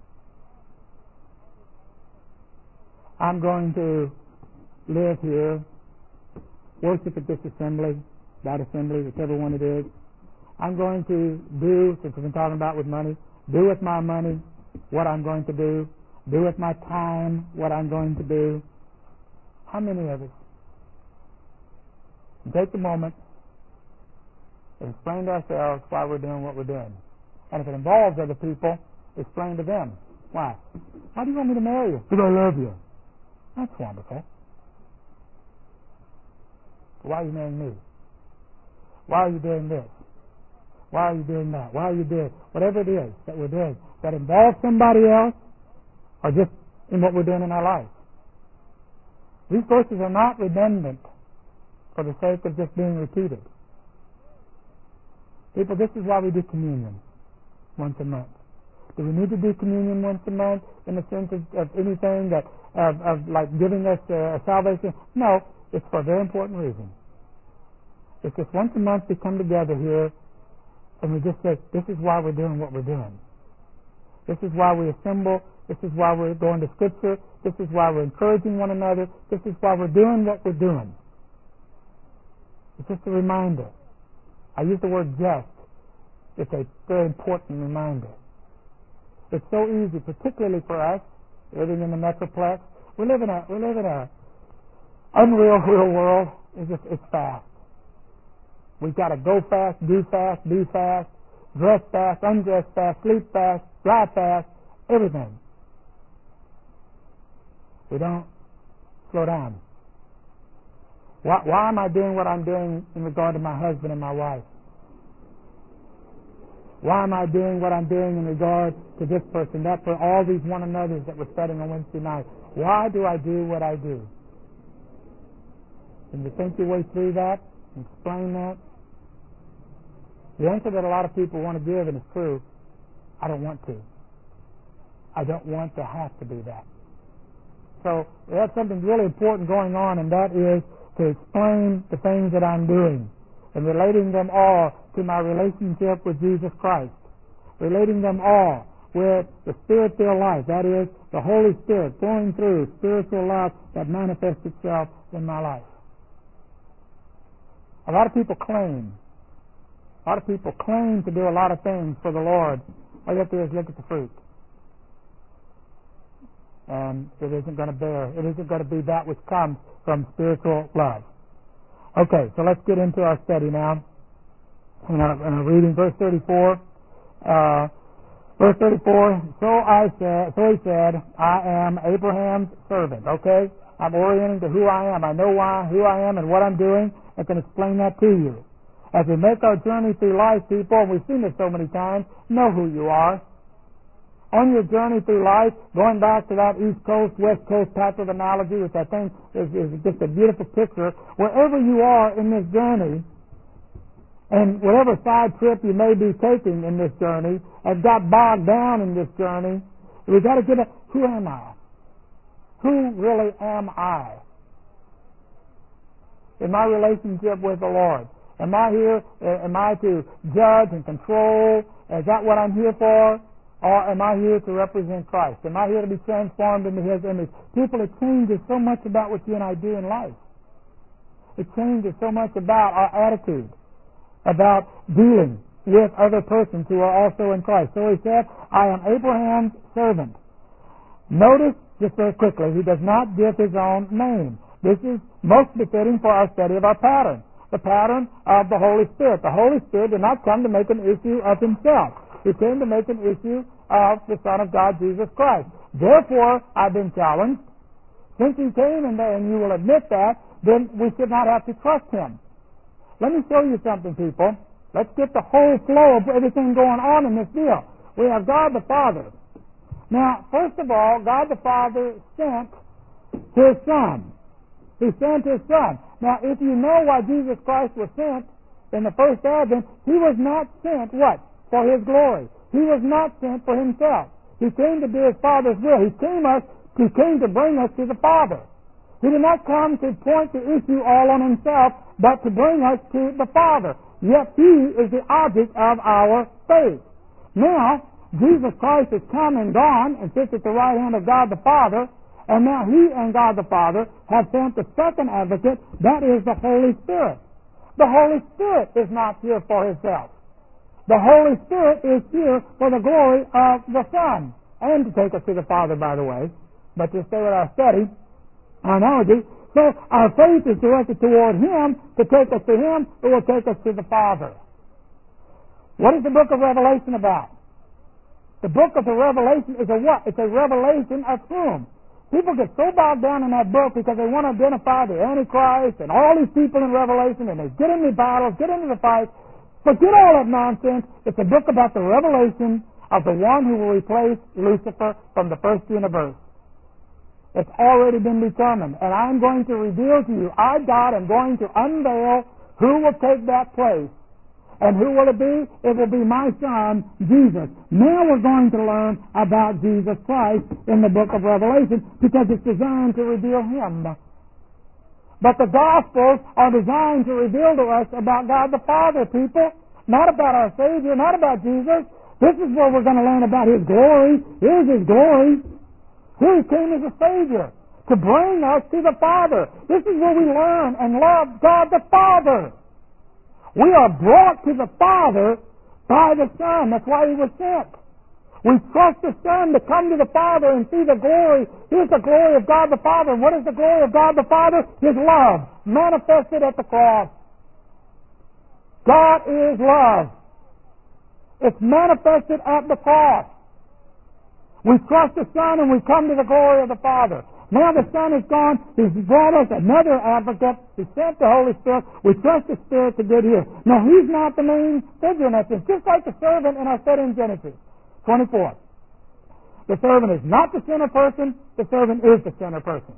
I'm going to live here, worship at this assembly, that assembly, whichever one it is. I'm going to do, since we've been talking about with money, do with my money what I'm going to do with my time what I'm going to do. How many of us take the moment and explain to ourselves why we're doing what we're doing? And if it involves other people, explain to them. Why? Why do you want me to marry you? Because I love you. That's wonderful. Why are you marrying me? Why are you doing this? Why are you doing that? Why are you doing whatever it is that we're doing that involves somebody else or just in what we're doing in our life? These verses are not redundant for the sake of just being repeated. People, this is why we do communion once a month. Do we need to do communion once a month in the sense of anything that of like giving us salvation? No, it's for a very important reason. It's just once a month we come together here and we just say, this is why we're doing what we're doing. This is why we assemble. This is why we're going to Scripture. This is why we're encouraging one another. This is why we're doing what we're doing. It's just a reminder. I use the word just. It's a very important reminder. It's so easy, particularly for us, living in the Metroplex. We live in a unreal real world it's fast. We've got to go fast, do fast, be fast, dress fast, undress fast, sleep fast, drive fast, everything. We don't slow down. Why am I doing what I'm doing in regard to my husband and my wife? Why am I doing what I'm doing in regard to this person, that, for all these one another's that we're studying on Wednesday night? Why do I do what I do? Can you think your way through that and explain that? The answer that a lot of people want to give, and it's true, I don't want to. I don't want to have to do that. So we have something really important going on, and that is to explain the things that I'm doing and relating them all to my relationship with Jesus Christ, relating them all with the Spirit-filled life, that is, the Holy Spirit flowing through spiritual love that manifests itself in my life. A lot of people claim to do a lot of things for the Lord. All you have to do is look at the fruit. And it isn't going to bear. It isn't going to be that which comes from spiritual love. Okay, so let's get into our study now. And I'm reading verse 34. Verse 34, so he said, I am Abraham's servant. Okay? I'm orienting to who I am. I know who I am and what I'm doing. I can explain that to you. As we make our journey through life, people, and we've seen this so many times, know who you are. On your journey through life, going back to that East Coast, West Coast type of analogy, which I think is just a beautiful picture, wherever you are in this journey, and whatever side trip you may be taking in this journey, have got bogged down in this journey, we've got to get at, who am I? Who really am I? In my relationship with the Lord. Am I here, am I to judge and control? Is that what I'm here for? Or am I here to represent Christ? Am I here to be transformed into His image? People, it changes so much about what you and I do in life. It changes so much about our attitude, about dealing with other persons who are also in Christ. So he said, I am Abraham's servant. Notice, just very quickly, he does not give his own name. This is most befitting for our study of our pattern, the pattern of the Holy Spirit. The Holy Spirit did not come to make an issue of himself. He came to make an issue of the Son of God, Jesus Christ. Therefore, I've been challenged. Since he came, and you will admit that, then we should not have to trust him. Let me show you something, people. Let's get the whole flow of everything going on in this deal. We have God the Father. Now, first of all, God the Father sent His Son. He sent His Son. Now, if you know why Jesus Christ was sent in the first advent, He was not sent, what? For His glory. He was not sent for Himself. He came to do His Father's will. He came to bring us to the Father. He did not come to point the issue all on Himself, but to bring us to the Father. Yet He is the object of our faith. Now, Jesus Christ has come and gone and sits at the right hand of God the Father, and now He and God the Father have sent the second advocate, that is the Holy Spirit. The Holy Spirit is not here for Himself. The Holy Spirit is here for the glory of the Son, and to take us to the Father, by the way. But to stay with our study, our analogy, so our faith is directed toward Him to take us to Him who will take us to the Father. What is the book of Revelation about? The book of the Revelation is a what? It's a revelation of whom? People get so bogged down in that book because they want to identify the Antichrist and all these people in Revelation, and they get into battles, get into the fights. Forget all that nonsense. It's a book about the revelation of the one who will replace Lucifer from the first universe. It's already been determined. And I'm going to reveal to you, I, God, am going to unveil who will take that place. And who will it be? It will be my Son, Jesus. Now we're going to learn about Jesus Christ in the book of Revelation because it's designed to reveal Him. But the Gospels are designed to reveal to us about God the Father, people. Not about our Savior, not about Jesus. This is where we're going to learn about His glory. Here's His glory. Here He came as a Savior to bring us to the Father. This is where we learn and love God the Father. We are brought to the Father by the Son. That's why He was sent. We trust the Son to come to the Father and see the glory. Here's the glory of God the Father. And what is the glory of God the Father? His love, manifested at the cross. God is love. It's manifested at the cross. We trust the Son and we come to the glory of the Father. Now the Son is gone. He's brought us another advocate. He sent the Holy Spirit. We trust the Spirit to get here. Now He's not the main figure in that. It's just like the servant in our study in Genesis 24. The servant is not the center person. The servant is the center person.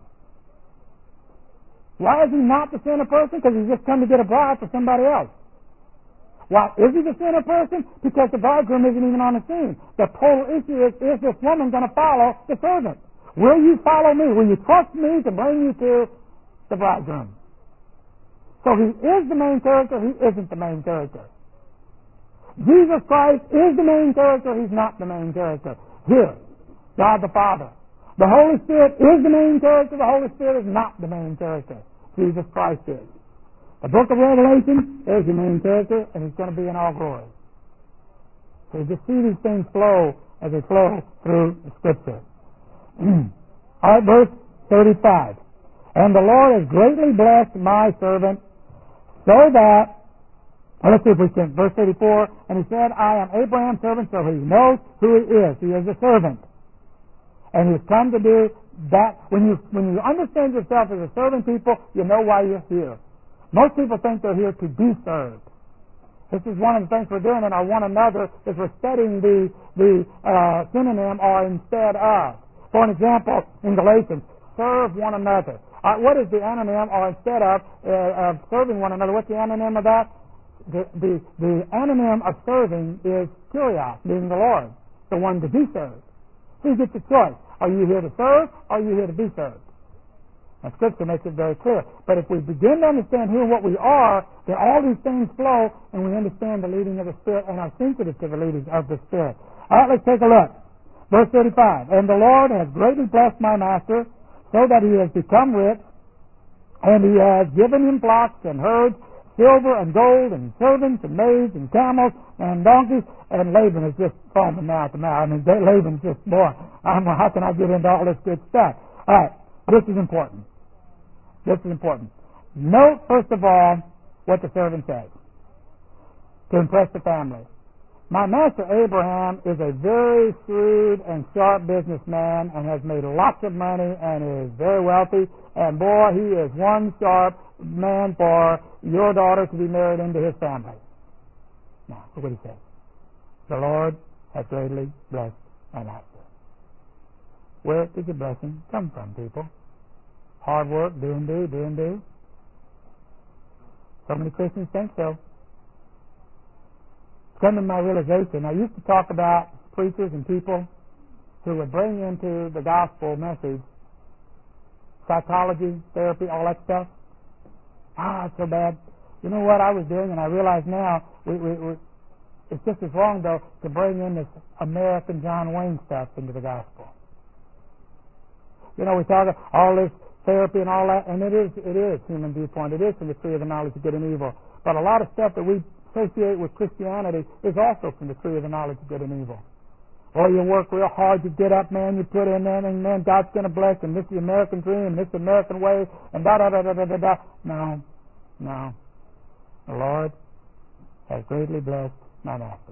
Why is he not the center person? Because he's just come to get a bride for somebody else. Why is he the center person? Because the bridegroom isn't even on the scene. The total issue is this woman going to follow the servant? Will you follow me? Will you trust me to bring you to the bridegroom? So he is the main character. He isn't the main character. Jesus Christ is the main character. He's not the main character. Here, God the Father. The Holy Spirit is the main character. The Holy Spirit is not the main character. Jesus Christ is. The book of Revelation is the main character, and He's going to be in all glory. So you just see these things flow as they flow through the Scripture. All right, verse 35. And the Lord has greatly blessed my servant, so that, let's see if we can, verse 34, and he said, I am Abraham's servant, so he knows who he is. He is a servant. And he's come to do that. When you understand yourself as a servant people, you know why you're here. Most people think they're here to be served. This is one of the things we're doing in our one another, is we're studying the synonym or instead of. For an example, in Galatians, serve one another. What is the anonym or instead of serving one another? What's the anonym of that? The anonym of serving is Kyrios, being the Lord, the one to be served. So you get your choice. Are you here to serve or are you here to be served? Now, Scripture makes it very clear. But if we begin to understand who and what we are, then all these things flow, and we understand the leading of the Spirit and are sensitive to the leading of the Spirit. All right, let's take a look. Verse 35. And the Lord has greatly blessed my master, so that he has become rich, and he has given him flocks and herds, silver and gold, and servants and maids and camels and donkeys. And Laban is just foaming now at the mouth. I mean, Laban's just, boy, I don't know, how can I get into all this good stuff? All right, this is important. This is important. Note, first of all, what the servant says to impress the family. My master Abraham is a very shrewd and sharp businessman and has made lots of money and is very wealthy. And boy, he is one sharp man for your daughter to be married into his family. Now, look what he says. The Lord has greatly blessed my master. Where did the blessing come from, people? Hard work, do and do, do and do. So many Christians think so. It's come to my realization. I used to talk about preachers and people who would bring into the gospel message psychology, therapy, all that stuff. It's so bad. You know what I was doing, and I realize now, it's just as wrong, though, to bring in this American John Wayne stuff into the gospel. You know, we talk about all this therapy and all that, and it is human viewpoint. It is from the tree of the knowledge of good and evil. But a lot of stuff that we associate with Christianity is also from the tree of the knowledge of good and evil. Oh, you work real hard, you get up, man, you put in there, and man, God's going to bless, and this is the American dream, and this is the American way, and da-da-da-da-da-da-da. No. The Lord has greatly blessed my master.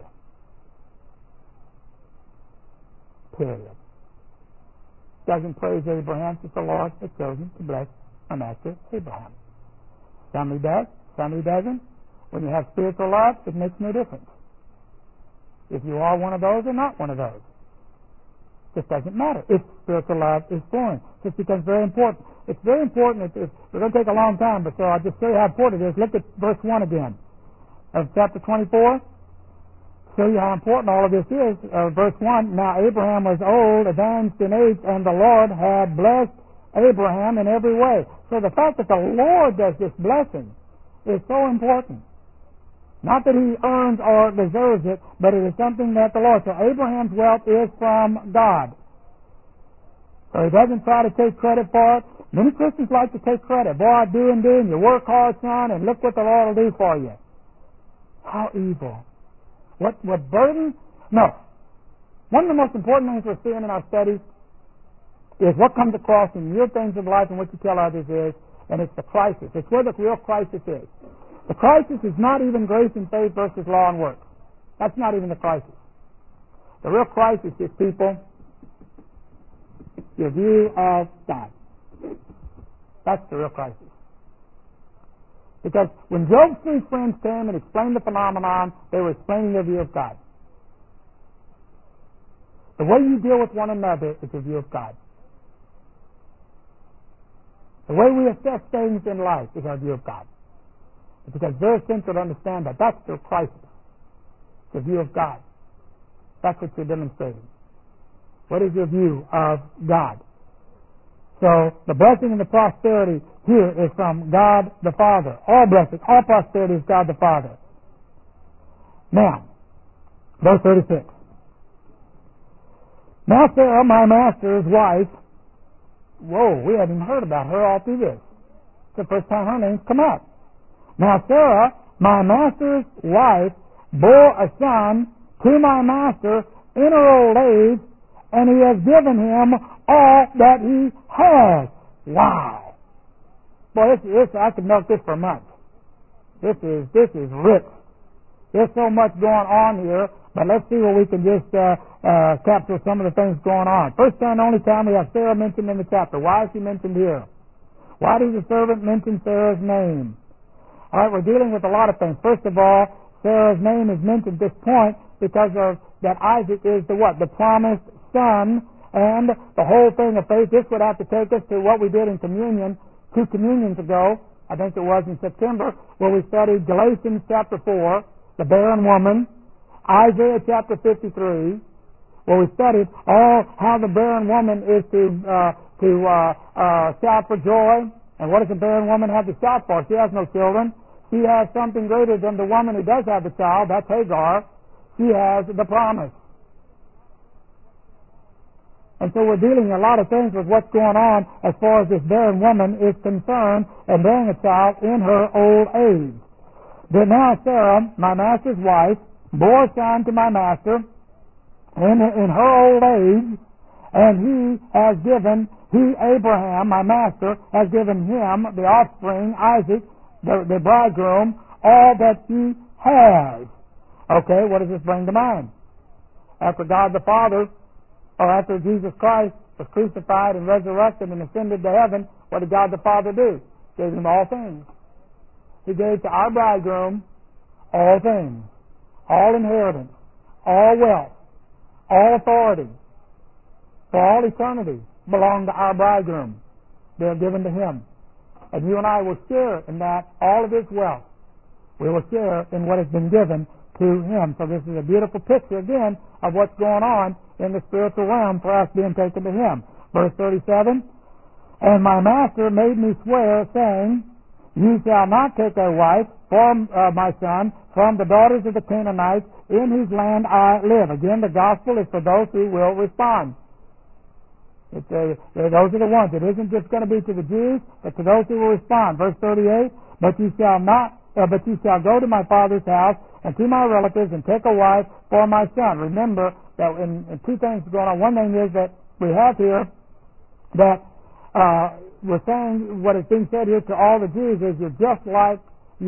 Period. Doesn't praise Abraham, it's the Lord has chosen to bless my master Abraham. Some he does, some he doesn't. When you have spiritual love, it makes no difference. If you are one of those or not one of those. It just doesn't matter if spiritual love is flowing. It becomes very important. It's very important. We're going to take a long time, but so I'll just show you how important it is. Look at verse 1 again of chapter 24. Show you how important all of this is. Verse 1, now Abraham was old, advanced in age, and the Lord had blessed Abraham in every way. So the fact that the Lord does this blessing is so important. Not that he earns or deserves it, but it is something that the Lord. So Abraham's wealth is from God. So he doesn't try to take credit for it. Many Christians like to take credit. Boy, I do and do, and you work hard, son, and look what the Lord will do for you. How evil. What burden? No. One of the most important things we're seeing in our studies is what comes across in your things of life and what you tell others is, and it's the crisis. It's where the real crisis is. The crisis is not even grace and faith versus law and works. That's not even the crisis. The real crisis is, people, your view of God. That's the real crisis. Because when Job's three friends came and explained the phenomenon, they were explaining their view of God. The way you deal with one another is your view of God. The way we assess things in life is our view of God. Because it's very essential to understand that. That's the crisis. The view of God. That's what you're demonstrating. What is your view of God? So the blessing and the prosperity here is from God the Father. All blessing, all prosperity is God the Father. Now, verse 36. Now Sarah, my master's wife, whoa, we haven't heard about her all through this. It's the first time her name's come up. Now Sarah, my master's wife, bore a son to my master in her old age, and he has given him all that he has. Wow. Boy, this I could milk this for months. This is rich. There's so much going on here, but let's see where we can just capture some of the things going on. First and only time we have Sarah mentioned in the chapter. Why is she mentioned here? Why does the servant mention Sarah's name? All right, we're dealing with a lot of things. First of all, Sarah's name is mentioned at this point because of that Isaac is the what? The promised son, and the whole thing of faith. This would have to take us to what we did in communion 2 communions ago, I think it was in September, where we studied Galatians chapter 4, the barren woman, Isaiah chapter 53, where we studied all how the barren woman is to shout for joy. And what does the barren woman have to shout for? She has no children. She has something greater than the woman who does have the child. That's Hagar. She has the promise. And so we're dealing a lot of things with what's going on as far as this barren woman is concerned and bearing a child in her old age. Then now Sarah, my master's wife, bore a son to my master in her old age, and Abraham, my master, has given him, the offspring, Isaac, the bridegroom, all that he has. Okay, what does this bring to mind? After God the Father, or after Jesus Christ was crucified and resurrected and ascended to heaven, what did God the Father do? Gave him all things. He gave to our bridegroom all things, all inheritance, all wealth, all authority, for all eternity belong to our bridegroom. They are given to him. And you and I will share in that, all of his wealth. We will share in what has been given to him. So this is a beautiful picture, again, of what's going on in the spiritual realm for us being taken to him. Verse 37, and my master made me swear, saying, you shall not take a wife for my son from the daughters of the Canaanites in whose land I live. Again, the gospel is for those who will respond. Those are the ones. It isn't just going to be to the Jews, but to those who will respond. Verse 38, but you shall go to my father's house and to my relatives and take a wife for my son. Remember that in 2 things going on. One thing is that we have here that we're saying what is being said here to all the Jews is you're just like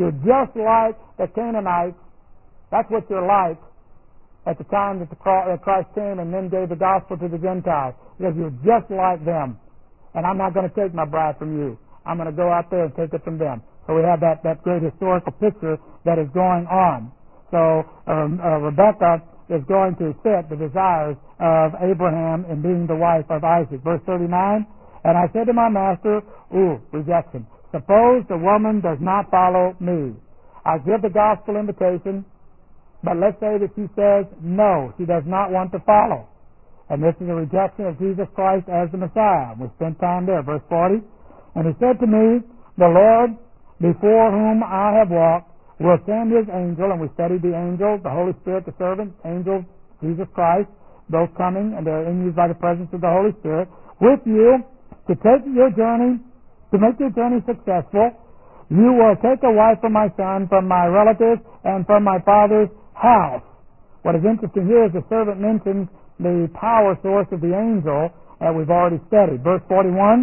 the Canaanites. That's what you're like at the time that Christ came and then gave the gospel to the Gentiles. Because you're just like them. And I'm not going to take my bride from you. I'm going to go out there and take it from them. So we have that great historical picture that is going on. So Rebekah is going to fit the desires of Abraham in being the wife of Isaac. Verse 39, and I said to my master, rejection. Suppose the woman does not follow me. I give the gospel invitation, but let's say that she says no, she does not want to follow. And this is a rejection of Jesus Christ as the Messiah. We spent time there. Verse 40, and he said to me, the Lord before whom I have walked will send his angel, and we studied the angel, the Holy Spirit, the servant, angel, Jesus Christ, both coming, and they're in you by the presence of the Holy Spirit, with you to take your journey, to make your journey successful. You will take a wife for my son from my relatives and from my father's house. What is interesting here is the servant mentions the power source of the angel that we've already studied. Verse 41,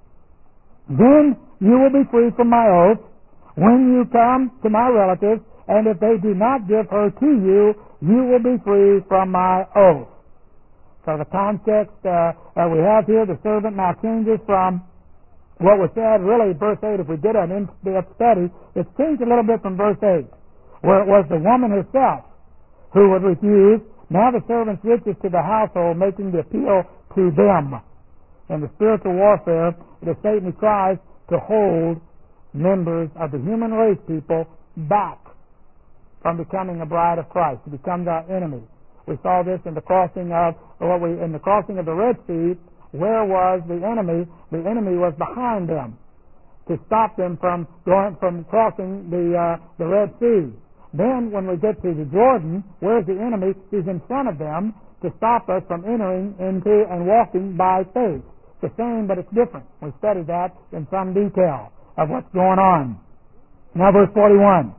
then you will be free from my oath when you come to my relatives, and if they do not give her to you, you will be free from my oath. So the context that we have here, the servant now changes from what was said, really, verse 8, if we did an in-depth study, it's changed a little bit from verse 8, where it was the woman herself who would refuse. Now the servant switches to the household, making the appeal to them. In the spiritual warfare, it is Satan who tries to hold members of the human race people back from becoming a bride of Christ. He becomes our enemy. We saw this in the crossing of the Red Sea. Where was the enemy? The enemy was behind them to stop them from crossing the Red Sea. Then when we get to the Jordan, where's the enemy? He's in front of them to stop us from entering into and walking by faith. It's the same, but it's different. We studied that in some detail of what's going on. Now verse 41.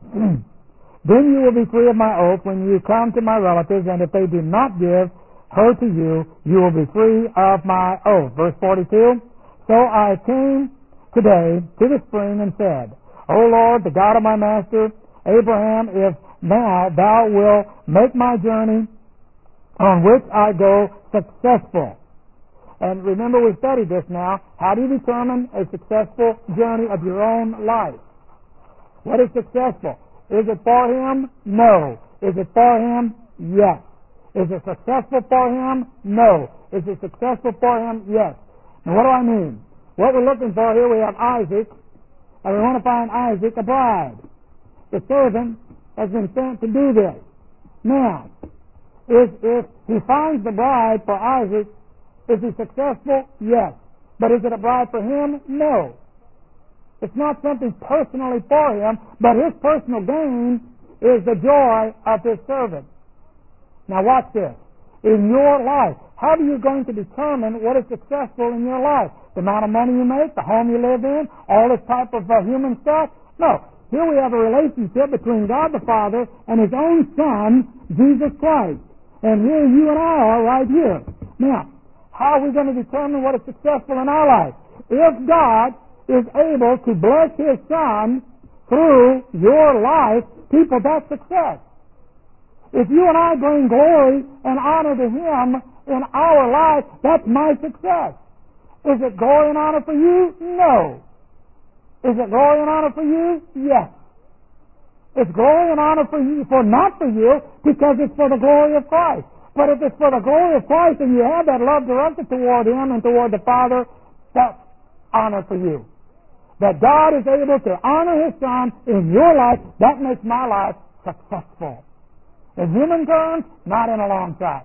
Then you will be free of my oath when you come to my relatives, and if they do not give her to you, you will be free of my oath. Verse 42. So I came today to the spring and said, O Lord, the God of my master Abraham, if now thou wilt make my journey on which I go successful. And remember, we studied this now. How do you determine a successful journey of your own life? What is successful? Is it for him? No. Is it for him? Yes. Is it successful for him? No. Is it successful for him? Yes. Now what do I mean? What we're looking for here, we have Isaac, and we want to find Isaac a bride. The servant has been sent to do this. Now, if he finds the bride for Isaac, is he successful? Yes. But is it a bride for him? No. It's not something personally for him, but his personal gain is the joy of his servant. Now watch this. In your life, how are you going to determine what is successful in your life? The amount of money you make, the home you live in, all this type of human stuff? No. Here we have a relationship between God the Father and His own Son, Jesus Christ. And here you and I are right here. Now, how are we going to determine what is successful in our life? If God is able to bless His Son through your life, people, that's success. If you and I bring glory and honor to Him in our life, that's my success. Is it glory and honor for you? No. Is it glory and honor for you? Yes. It's glory and honor for you, not for you, because it's for the glory of Christ. But if it's for the glory of Christ and you have that love directed toward Him and toward the Father, that's honor for you. That God is able to honor His Son in your life, that makes my life successful. In human terms, not in a long shot.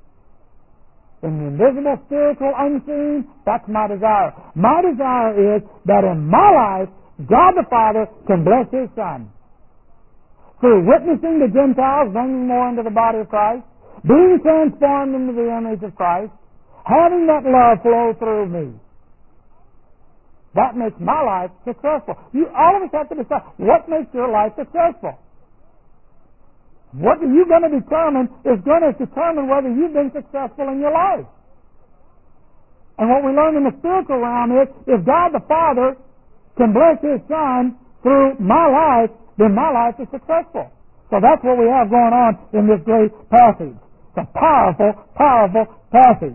In the invisible, spiritual, unseen, that's my desire. My desire is that in my life, God the Father can bless His Son. Through witnessing the Gentiles, bringing more into the body of Christ, being transformed into the image of Christ, having that love flow through me. That makes my life successful. All of us have to decide, what makes your life successful? What are you going to determine is going to determine whether you've been successful in your life. And what we learn in the spiritual realm is, if God the Father can bless His Son through my life, then my life is successful. So that's what we have going on in this great passage. It's a powerful, powerful passage.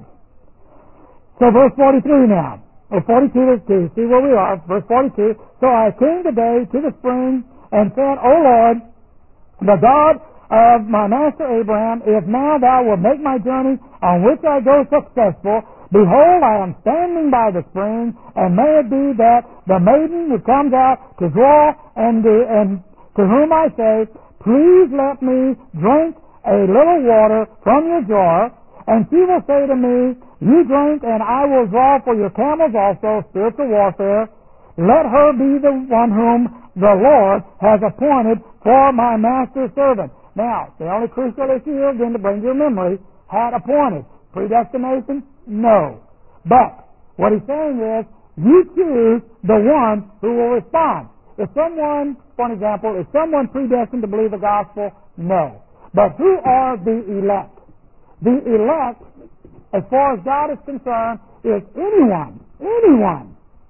So verse 43 now. Or 42 to see where we are. Verse 42. So I came today to the spring and said, O Lord, the God of my master Abraham, if now thou wilt make my journey on which I go successful, behold, I am standing by the spring, and may it be that the maiden who comes out to draw and to whom I say, please let me drink a little water from your jar, and she will say to me, you drink, and I will draw for your camels also, spiritual warfare. Let her be the one whom the Lord has appointed for my master's servant. Now, the only crucial issue here, again, to bring to your memory, had appointed. Predestination? No. But what he's saying is, you choose the one who will respond. If someone, for example, is someone predestined to believe the gospel? No. But who are the elect? The elect, as far as God is concerned, is anyone. Anyone.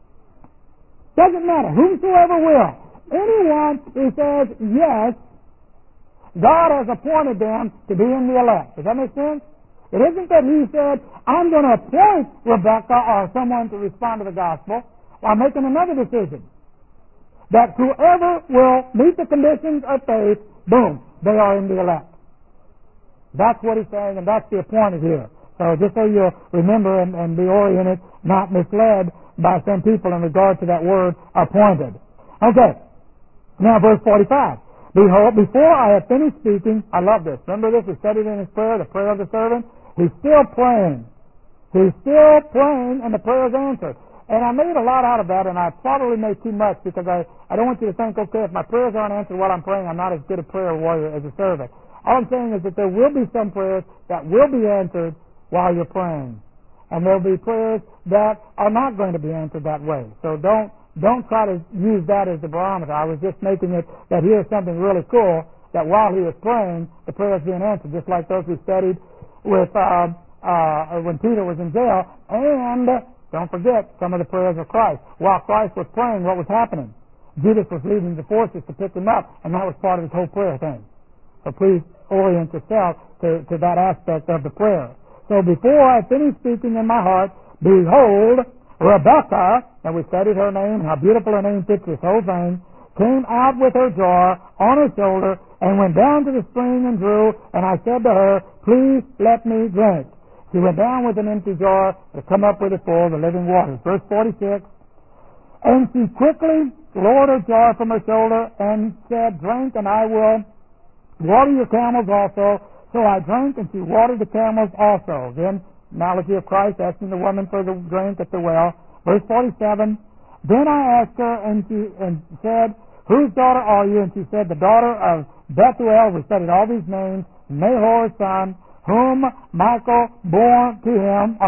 Doesn't matter. Whomsoever will. Anyone who says yes, God has appointed them to be in the elect. Does that make sense? It isn't that he said, I'm going to appoint Rebecca or someone to respond to the gospel. I'm making another decision. That whoever will meet the conditions of faith, boom, they are in the elect. That's what he's saying, and that's the appointed here. So just so you'll remember and be oriented, not misled by some people in regard to that word appointed. Okay, now verse 45. Behold, before I have finished speaking, I love this. Remember this? We studied in his prayer, the prayer of the servant. He's still praying. He's still praying, and the prayer is answered. And I made a lot out of that, and I probably made too much because I don't want you to think, okay, if my prayers aren't answered while I'm praying, I'm not as good a prayer warrior as a servant. All I'm saying is that there will be some prayers that will be answered while you're praying. And there will be prayers that are not going to be answered that way. So don't try to use that as the barometer. I was just making it that here's something really cool, that while he was praying, the prayer is being answered, just like those we studied with when Peter was in jail. And don't forget some of the prayers of Christ. While Christ was praying, what was happening? Judas was leading the forces to pick him up, and that was part of his whole prayer thing. So please orient yourself to that aspect of the prayer. So before I finished speaking in my heart, behold, Rebecca, and we studied her name, how beautiful her name fits this whole thing, came out with her jar on her shoulder and went down to the spring and drew, and I said to her, please let me drink. She went down with an empty jar to come up with it full of the living waters. Verse 46, and she quickly lowered her jar from her shoulder and said, drink, and I will water your camels also. So I drank, and she watered the camels also. Then, analogy of Christ asking the woman for the drink at the well. Verse 47, then I asked her, and she said, whose daughter are you? And she said, the daughter of Bethuel. We studied all these names. Nahor's son, whom Michael bore to him,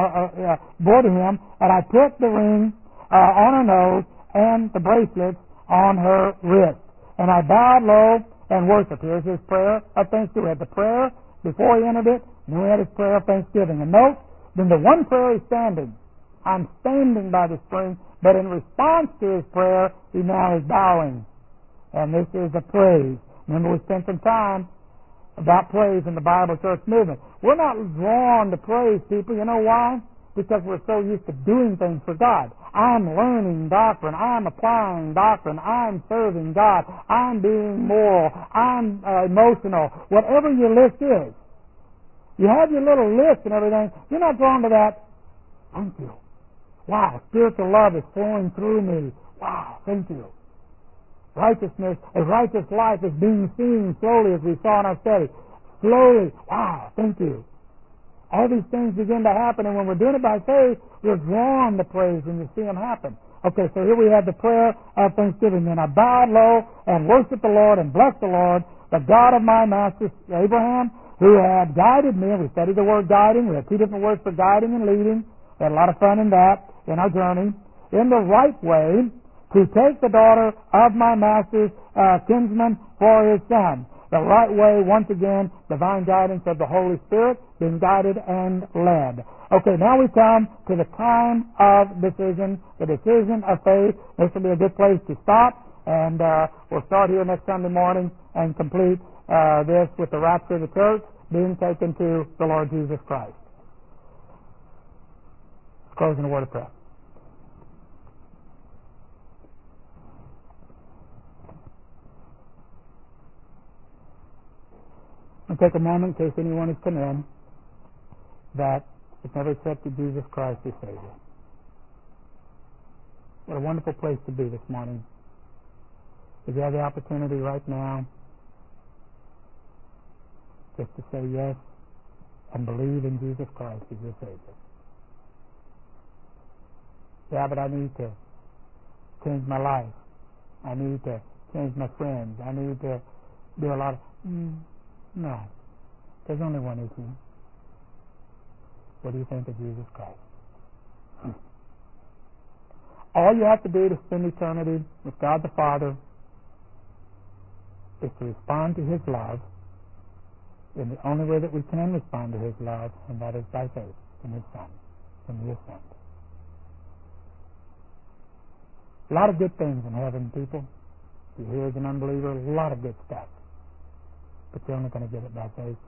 and I put the ring on her nose and the bracelets on her wrist. And I bowed low and worshiped. Here's his prayer of thanksgiving. The prayer before he entered it, and then we had his prayer of thanksgiving. And note, then the one prayer he's standing. I'm standing by the spring, but in response to his prayer, he now is bowing. And this is a praise. Remember, we spent some time about praise in the Bible church movement. We're not drawn to praise people. You know why? Because we're so used to doing things for God. I'm learning doctrine. I'm applying doctrine. I'm serving God. I'm being moral. I'm emotional. Whatever your list is. You have your little list and everything. You're not drawn to that. Thank you. Wow, spiritual love is flowing through me. Wow, thank you. Righteousness, a righteous life is being seen slowly, as we saw in our study. Slowly. Wow, thank you. All these things begin to happen, and when we're doing it by faith, we're drawn to praise when you see them happen. Okay, so here we have the prayer of thanksgiving. Then I bowed low and worshiped the Lord and blessed the Lord, the God of my master Abraham, who had guided me. We studied the word guiding. We had two different words for guiding and leading. We had a lot of fun in that, in our journey. In the right way, to take the daughter of my master's kinsman for his son. The right way, once again, divine guidance of the Holy Spirit, being guided and led. Okay, now we come to the time of decision, the decision of faith. This will be a good place to stop, and we'll start here next Sunday morning and complete this with the rapture of the church being taken to the Lord Jesus Christ. Let's close in a word of prayer. I'll take a moment in case anyone has come in that has never accepted Jesus Christ as Savior. What a wonderful place to be this morning. If you have the opportunity right now just to say yes and believe in Jesus Christ as your Savior. Yeah, but I need to change my life. I need to change my friends. I need to do a lot of... No. There's only one issue. What do you think of Jesus Christ? All you have to do to spend eternity with God the Father is to respond to His love, in the only way that we can respond to His love, and that is by faith in His Son, whom He has sent. A lot of good things in heaven, people. If you're here as an unbeliever, a lot of good stuff. But you're only going to get it by faith.